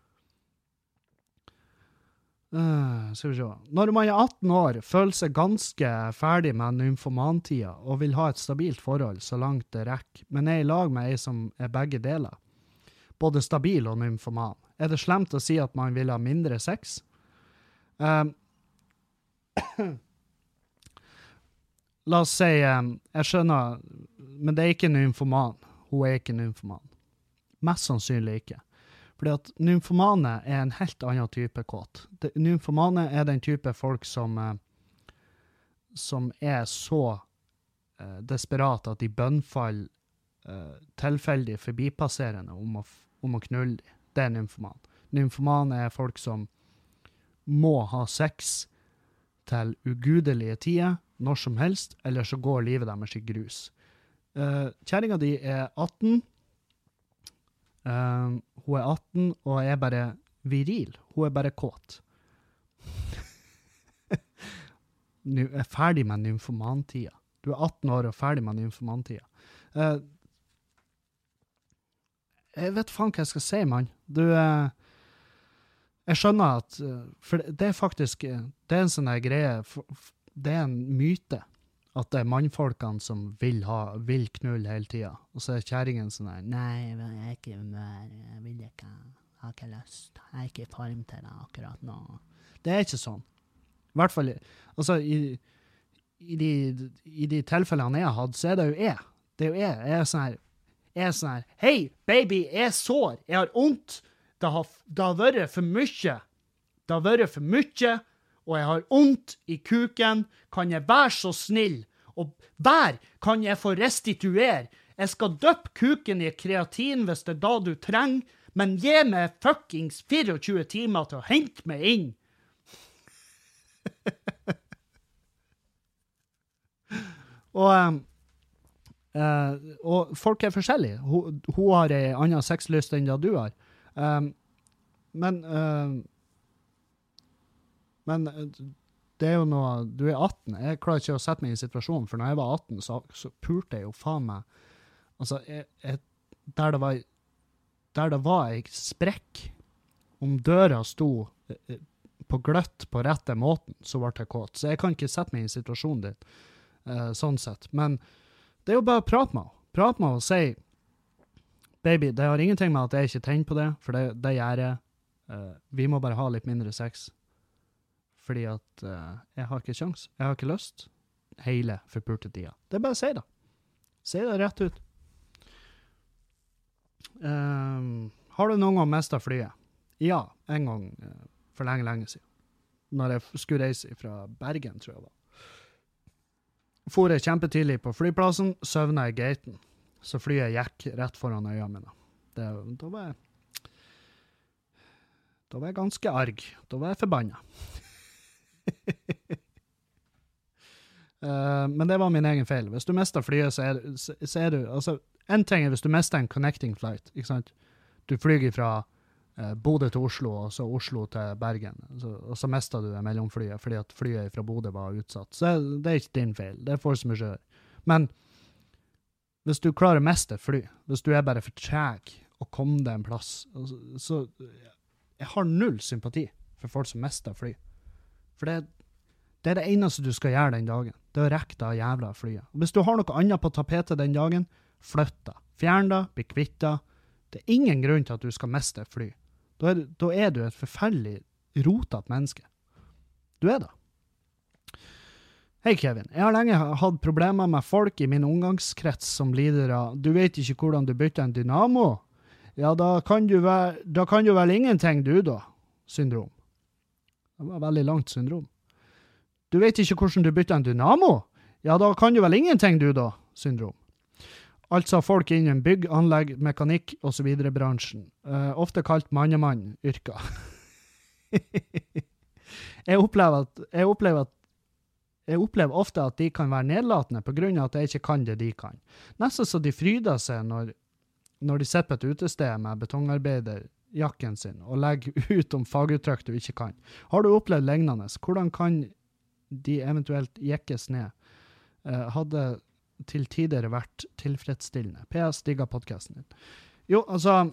Uh, skal vi se. Når man er atten år, føler seg ganske ferdig med nymfomantida og vil ha et stabilt forhold så langt det rekker, men er i lag med ei som er begge deler. Både stabil og nymfoman. Er det slemt å si at man vil ha mindre sex? Um, La oss si, um, jeg skjønner, men det er ikke nymfoman. Hun er ikke nymfoman. Mest sannsynlig ikke. Fordi at nymfomane er en helt annen type kåt. Det, nymfomane er den type folk som, uh, som er så uh, desperat at de bønnfaller uh, tilfeldig forbipasserende om å, om å knulle dem. Det er nymfoman. Nymfomane er folk som må ha sex til ugudelige tider, når som helst, eller så går livet deres i grus. Uh, Kjæringa di er atten. Uh, hun er atten, og er bare viril. Hun er bare kåt. Nå er ferdig med nymfomantida. Du er atten år og ferdig med nymfomantida. Uh, jeg vet faen hva jeg skal si, mann. Du, uh, jeg skjønner at, uh, for det er faktisk, uh, det er en sånn der greie, for, for, det er en myte, at det er mannfolkene som vil ha, vil knulle hele tida. Og så er kjæringen sånn der, nei, jeg er ikke humør, jeg vil ikke, jeg har ikke lyst, jeg er ikke i form til det akkurat nå. Det er ikke sånn. I hvert fall, altså, i, i, de, i de tilfellene jeg har hatt, så er det jo jeg. Det er jo jeg. Jeg er sånn her, jeg er sånn her, hei, baby, jeg er sår, jeg har ondt, det har, det har vært for mye, det har vært for mye, og jeg har ondt i kuken, kan jeg være så snill, og vær kan jeg få restituere. Jeg skal døppe kuken i kreatin hvis det er da du trenger, men gi meg fuckings tjuefire timer til å hente meg inn. og, um, uh, og folk er forskjellige. Hun, hun har en annen sexlyst enn det du har. Um, men... Uh, Men det er jo noe, du er atten, jeg klarer ikke å sette meg i situasjonen, for når jeg var atten, så, så purte jeg jo faen meg, altså, jeg, jeg, der, det var, der det var en sprekk, om døra sto på gløtt på rette måten, så ble jeg kåt. Så jeg kan ikke sette meg i situasjonen din, uh, sånn sett. Men det er jo bare å prate med henne. Prate med henne og si, baby, det har ingenting med at jeg ikke tenner på det, for det, det gjør jeg. Uh, vi må bare ha litt mindre sex. Fordi at uh, jeg har ikke sjans. Jeg har ikke lyst. Hele forpurte tida. Det er bare å si det. Si det rett ut. Um, har du noen gang mistet flyet? Ja, en gang uh, for lenge, lenge siden. Når jeg skulle reise fra Bergen, tror jeg det var. For jeg kjempetidlig på flyplassen, søvnet i gaten. Så flyet gikk rett foran øynene mine. Det, da var jeg... Da var jeg ganske arg. Da var jeg forbannet. uh, men det var min egen feil. Hvis du mister flyet, så er, så, så er du, altså, en ting er hvis du mister en connecting flight, ikke sant? Du flyger fra uh, Bodø til Oslo, og så Oslo til Bergen, så, og så mister du det mellomflyet, fordi at flyet fra Bodø var utsatt. Så det er ikke din feil, det er force majeure. Men hvis du klarer å miste et fly, hvis du er bare for treg å komme deg en plass, så, så jeg har null sympati for folk som mister fly. For det, det er det eneste du skal gjøre den dagen. Det er å rekke det jævla flyet. Og hvis du har noe annet på tapetet den dagen, flytt det. Fjern det, bli kvitt det. Det er ingen grunn til at du skal miste et fly. Da er, da er du et forferdelig rotet menneske. Du er det. Hei Kevin, jeg har lenge hatt problemer med folk i min omgangskrets som lider av du vet ikke hvordan du bytter en dynamo? Ja, da kan du vel, da kan du vel ingenting du da, syndrom. Det var veldig langt syndrom. Du vet ikke hvordan du bytter en dynamo? Ja, da kan du vel ingenting du da, syndrom. Altså folk innen bygg, anlegg, mekanikk og så videre bransjen. Uh, ofte kalt mannemann yrker. jeg opplever at, jeg opplever at Jeg opplever ofte at de kan være nedlatende på grunn av at jeg ikke kan det de kan. Nesten så de fryder seg når, når de sitter på et utested med betongarbeiderjakken sin og legger ut om faguttrykk du ikke kan. Har du opplevd lignende? Hvordan kan de eventuelt jekkes ned? Eh, hadde til tider vært tilfredsstillende. P S digger podcasten din. Jo, altså...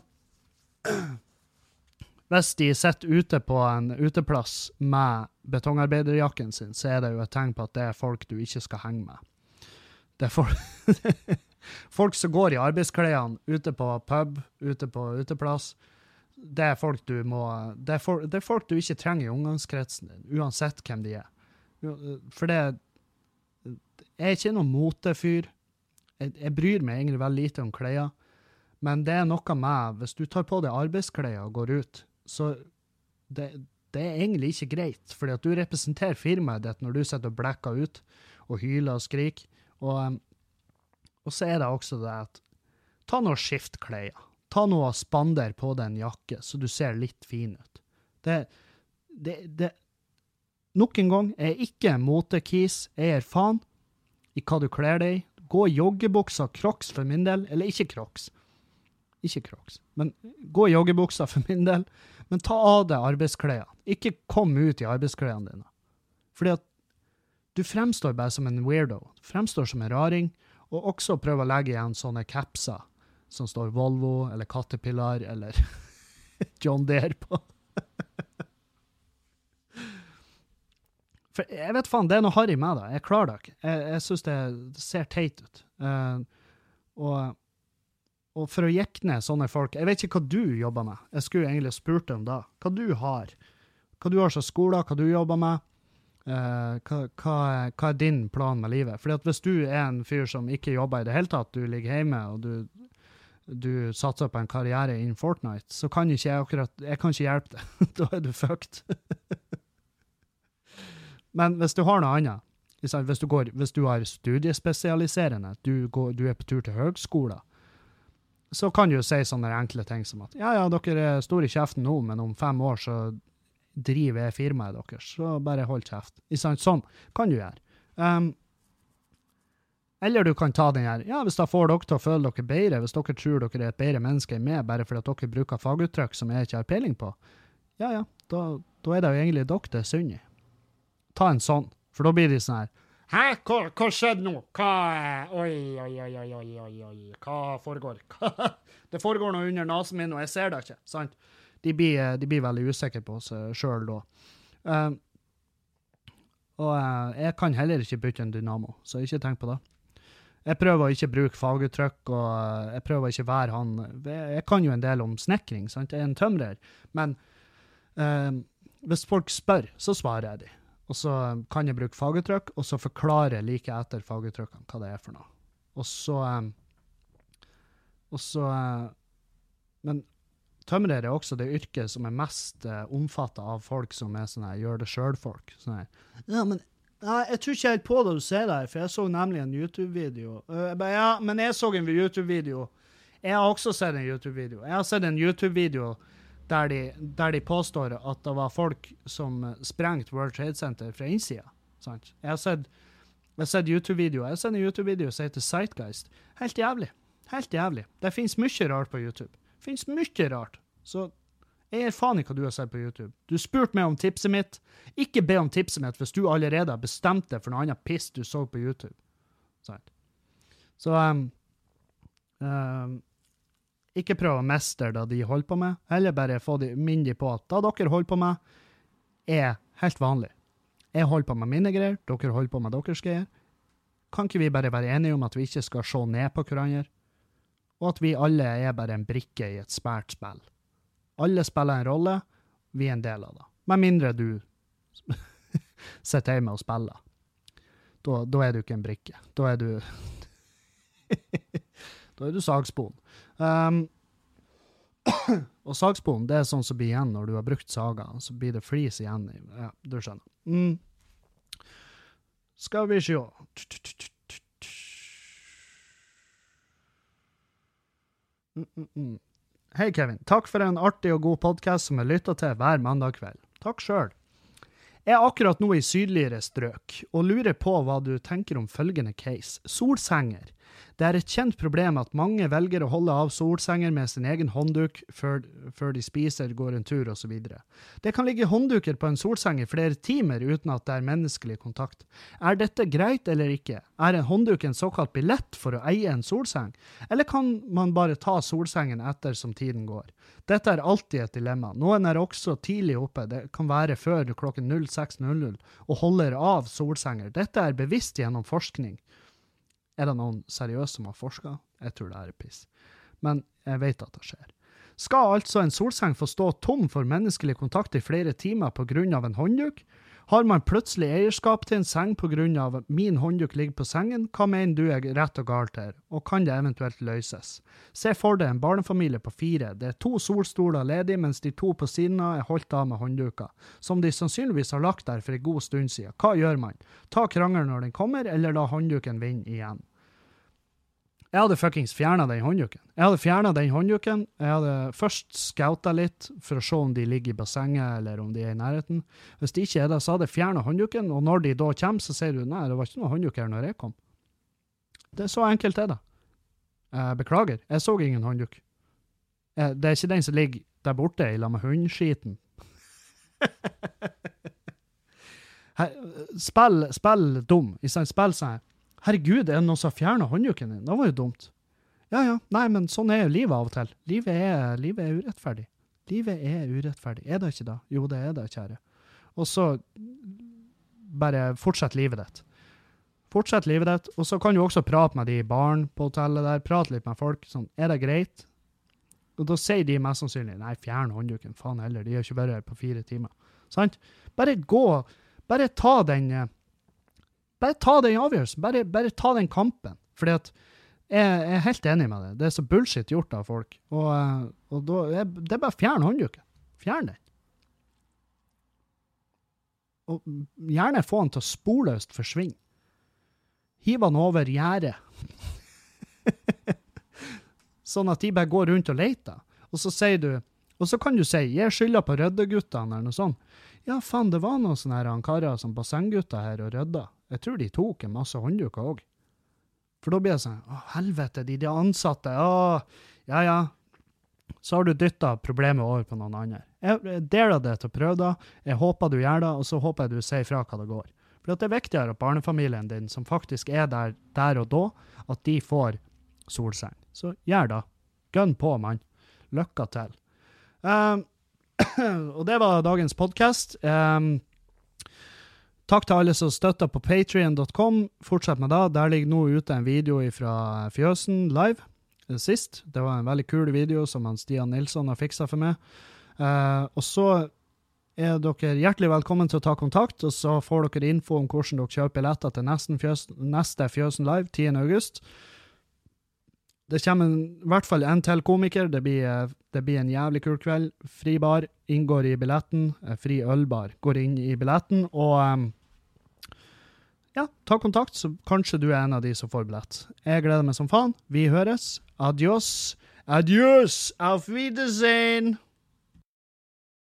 Hvis de sitter ute på en uteplass med betongarbeiderjakken sin, så er det jo et tegn på at det er folk du ikke skal henge med. Det er folk, folk som går i arbeidsklærne ute på pub, ute på uteplass. Det er folk du må, det er, for, det er folk du ikke trenger i omgangskretsen din, uansett hvem de er. For det, jeg er ikke noen motefyr. Jeg, jeg bryr meg egentlig veldig lite om klær, men det er noe med, hvis du tar på deg arbeidsklær og går ut, så det, det er egentlig ikke greit, fordi at du representerer firmaet ditt når du sitter og blekker ut og hyler og skriker, og, og så er det også det at ta noe skiftklær, ta noe spander på den jakke, så du ser litt fin ut. Det, det, det, nok en gang, jeg er ikke motekis, jeg er fan i hva du kler deg i, gå i joggebukser, Crocs for min del, eller ikke Crocs, ikke Crocs, men gå i joggebukser for min del, men ta av deg arbeidsklærne. Ikke kom ut i arbeidsklærne dine. Fordi at du fremstår bare som en weirdo. Du fremstår som en raring, og også prøv å legge igjen sånne capser som står Volvo, eller Caterpillar, eller John Deere på. For jeg vet faen, det er noe harry med det. Jeg klarer det ikke. Jeg, jeg synes det, det ser teit ut. Uh, og Og for å jekke ned sånne folk, jeg vet ikke hva du jobber med. Jeg skulle egentlig spurt om det. Hva du har. Hva du har som skole, hva du jobber med. Uh, hva, hva, er, hva er din plan med livet? Fordi at hvis du er en fyr som ikke jobber i det hele tatt, du ligger hjemme og du, du satser på en karriere innen Fortnite, så kan ikke jeg akkurat, jeg kan ikke hjelpe deg. Da er du fucked. Men hvis du har noe annet, hvis du, går, hvis du har studiespesialiserende, du, går, du er på tur til høgskolen, så kan du jo si sånne enkle ting som at ja, ja, dere er store i kjeften nå, men om fem år så driver jeg firmaet deres, så bare hold kjeft. Sånn kan du gjøre. Um, eller du kan ta den her, ja, hvis da får dere til å føle dere bedre, hvis dere tror dere er et bedre menneske enn meg, bare fordi at dere bruker faguttrykk som jeg ikke har peiling på, ja, ja, da, da er det jo egentlig dere det er synd i. Ta en sånn, for da blir de sånn her, hæ? Hva, hva skjedde nå? Hva? Oi, oi, oi, oi, oi, oi, oi. Hva foregår? Det foregår noe under nasen min, og jeg ser det ikke, sant? De blir, de blir veldig usikre på seg selv da. Um, og uh, jeg kan heller ikke bytte en dynamo, så ikke tenk på det. Jeg prøver å ikke bruke faguttrykk, og uh, jeg prøver å ikke være han. Jeg kan jo en del om snekring, sant? Jeg er en tømrer, men uh, hvis folk spør, så svarer jeg de. Og så kan jeg bruke faguttrykk, og så forklare like etter faguttrykkene hva det er for noe. Og så, um, og så, uh, men tømrer er også det yrket som er mest uh, omfattet av folk som er sånne gjør det selv folk. Sånne, ja, men ja, jeg tror ikke helt på det du ser der, for jeg så nemlig en YouTube-video. Uh, jeg ba, ja, men jeg så en YouTube-video. Jeg har også sett en YouTube-video. Jeg har sett en YouTube-video Der de, der de påstår at det var folk som sprengt World Trade Center fra innsida. Sant? Jeg har sett, jeg har sett YouTube-video. Jeg har sett en YouTube-video som heter Zeitgeist. Helt jævlig. Helt jævlig. Det finnes mye rart på YouTube. Det finnes mye rart. Så jeg er faen i hva du har sett på YouTube. Du spurte meg om tipset mitt. Ikke be om tipset mitt hvis du allerede har bestemt deg for noe annet piss du så på YouTube. Sant? Så um, um, ikke prøv å mestre det de holder på med, eller bare få de, minn de på at da dere holder på med, er helt vanlig. Jeg holder på med mine greier, dere holder på med deres greier. Kan ikke vi bare være enige om at vi ikke skal se ned på hverandre? Og at vi alle er bare en brikke i et svært spill. Alle spiller en rolle, vi er en del av det. Med mindre du sitter hjemme og spiller. Da, da er du ikke en brikke. Da er du... da er du sagspoen. Um, og sagspoen, det er sånn som blir igjen når du har brukt saga, så blir det flis igjen. Ja, du skjønner. Mm. Skal vi se. Mm, mm, mm. Hei Kevin, takk for en artig og god podcast som jeg lytter til hver mandag kveld. Takk selv. Jeg er akkurat nå i sydligere strøk, og lurer på hva du tenker om følgende case. Solsenger. Det er et kjent problem at mange velger å holde av solsenger med sin egen håndduk før, før de spiser, går en tur og så videre. Det kan ligge håndduker på en solseng i flere timer uten at det er menneskelig kontakt. Er dette greit eller ikke? Er en håndduk en såkalt billett for å eie en solseng? Eller kan man bare ta solsengen etter som tiden går? Dette er alltid et dilemma. Noen er også tidlig oppe, det kan være før klokken seks null null, og holder av solsenger. Dette er bevisst gjennom forskning. Er det noen seriøse som har forsket? Jeg tror det er piss. Men jeg vet at det skjer. Skal altså en solseng få stå tom for menneskelig kontakt i flere timer på grunn av en håndduk? Har man plutselig eierskap til en seng på grunn av at min håndduk ligger på sengen? Hva mener du er rett og galt her? Og kan det eventuelt løses? Se for deg en barnefamilie på fire. Det er to solstoler ledig, mens de to på siden av er holdt av med håndduker, som de sannsynligvis har lagt der for en god stund siden. Hva gjør man? Ta krangelen når den kommer, eller la håndduken vinne igjen? Jeg hadde fuckings fjernet den håndduken. Jeg hadde fjernet den håndduken. Jeg hadde først scoutet litt for å se om de ligger i bassenget eller om de er i nærheten. Hvis de ikke er det, så hadde jeg fjernet håndduken, og når de da kommer, så sier du, nei, det var ikke noe håndduk her når jeg kom. Det er så enkelt er det. Jeg beklager, jeg så ingen håndduk. Det er ikke den som ligger der borte i lag med hundskiten. Spill, spill dum. I stedet spill sånn her. Herregud, er det noen som har fjernet håndduken din? Det var jo dumt. Ja, ja, nei, men sånn er jo livet av og til. Livet er, livet er urettferdig. Livet er urettferdig. Er det ikke da? Jo, det er det, kjære. Og så bare fortsett livet ditt. Fortsett livet ditt, og så kan du også prate med de barn på hotellet der, prate litt med folk, sånn, er det greit? Og da sier de mest sannsynlig, nei, fjern håndduken, faen heller, de har ikke vært her på fire timer. Sant? Bare gå, bare ta den... Bare ta den avgjørelsen. Bare, bare ta den kampen. Fordi at jeg, jeg er helt enig med det. Det er så bullshit gjort av folk. Og, og da, jeg, det er bare fjern håndduken. Fjern den. Og gjerne få den til å sporløst forsvinne. Hiv den over gjerdet. Sånn at de bare går rundt og leter. Og så sier du, og så kan du si, jeg skylder på røddeguttene eller noe sånt. Ja, faen, det var noen sånne her karer som bassenggutter her og rødda. Jeg tror de tok en masse håndduker også. For da blir det sånn, å helvete, de, de ansatte, å, ja, ja. Så har du dyttet problemet over på noen andre. Jeg deler det til å prøve det, jeg håper du gjør det, og så håper jeg du sier fra hva det går. For det er viktigere at barnefamilien din, som faktisk er der, der og da, at de får solseng. Så gjør det. Gønn på, mann. Lykke til. Um, og det var dagens podcast. Um, Takk til alle som støtter på patreon punktum com. Fortsett med det. Der ligger nå ute en video fra Fjøsen live sist. Det var en veldig kul video som han Stian Nilsson har fikset for meg. Uh, og så er dere hjertelig velkommen til å ta kontakt, og så får dere info om hvordan dere kjøper billetter til neste Fjøsen, neste Fjøsen live, tiende august. Det kommer en, i hvert fall en til komiker. Det blir, det blir en jævlig kul kveld. Fri bar inngår i billetten. Fri ølbar går inn i billetten. Og um, ja, ta kontakt, så kanskje du er en av de som får billett. Jeg gleder meg som faen. Vi høres. Adios. Adios. Auf Wiedersehen.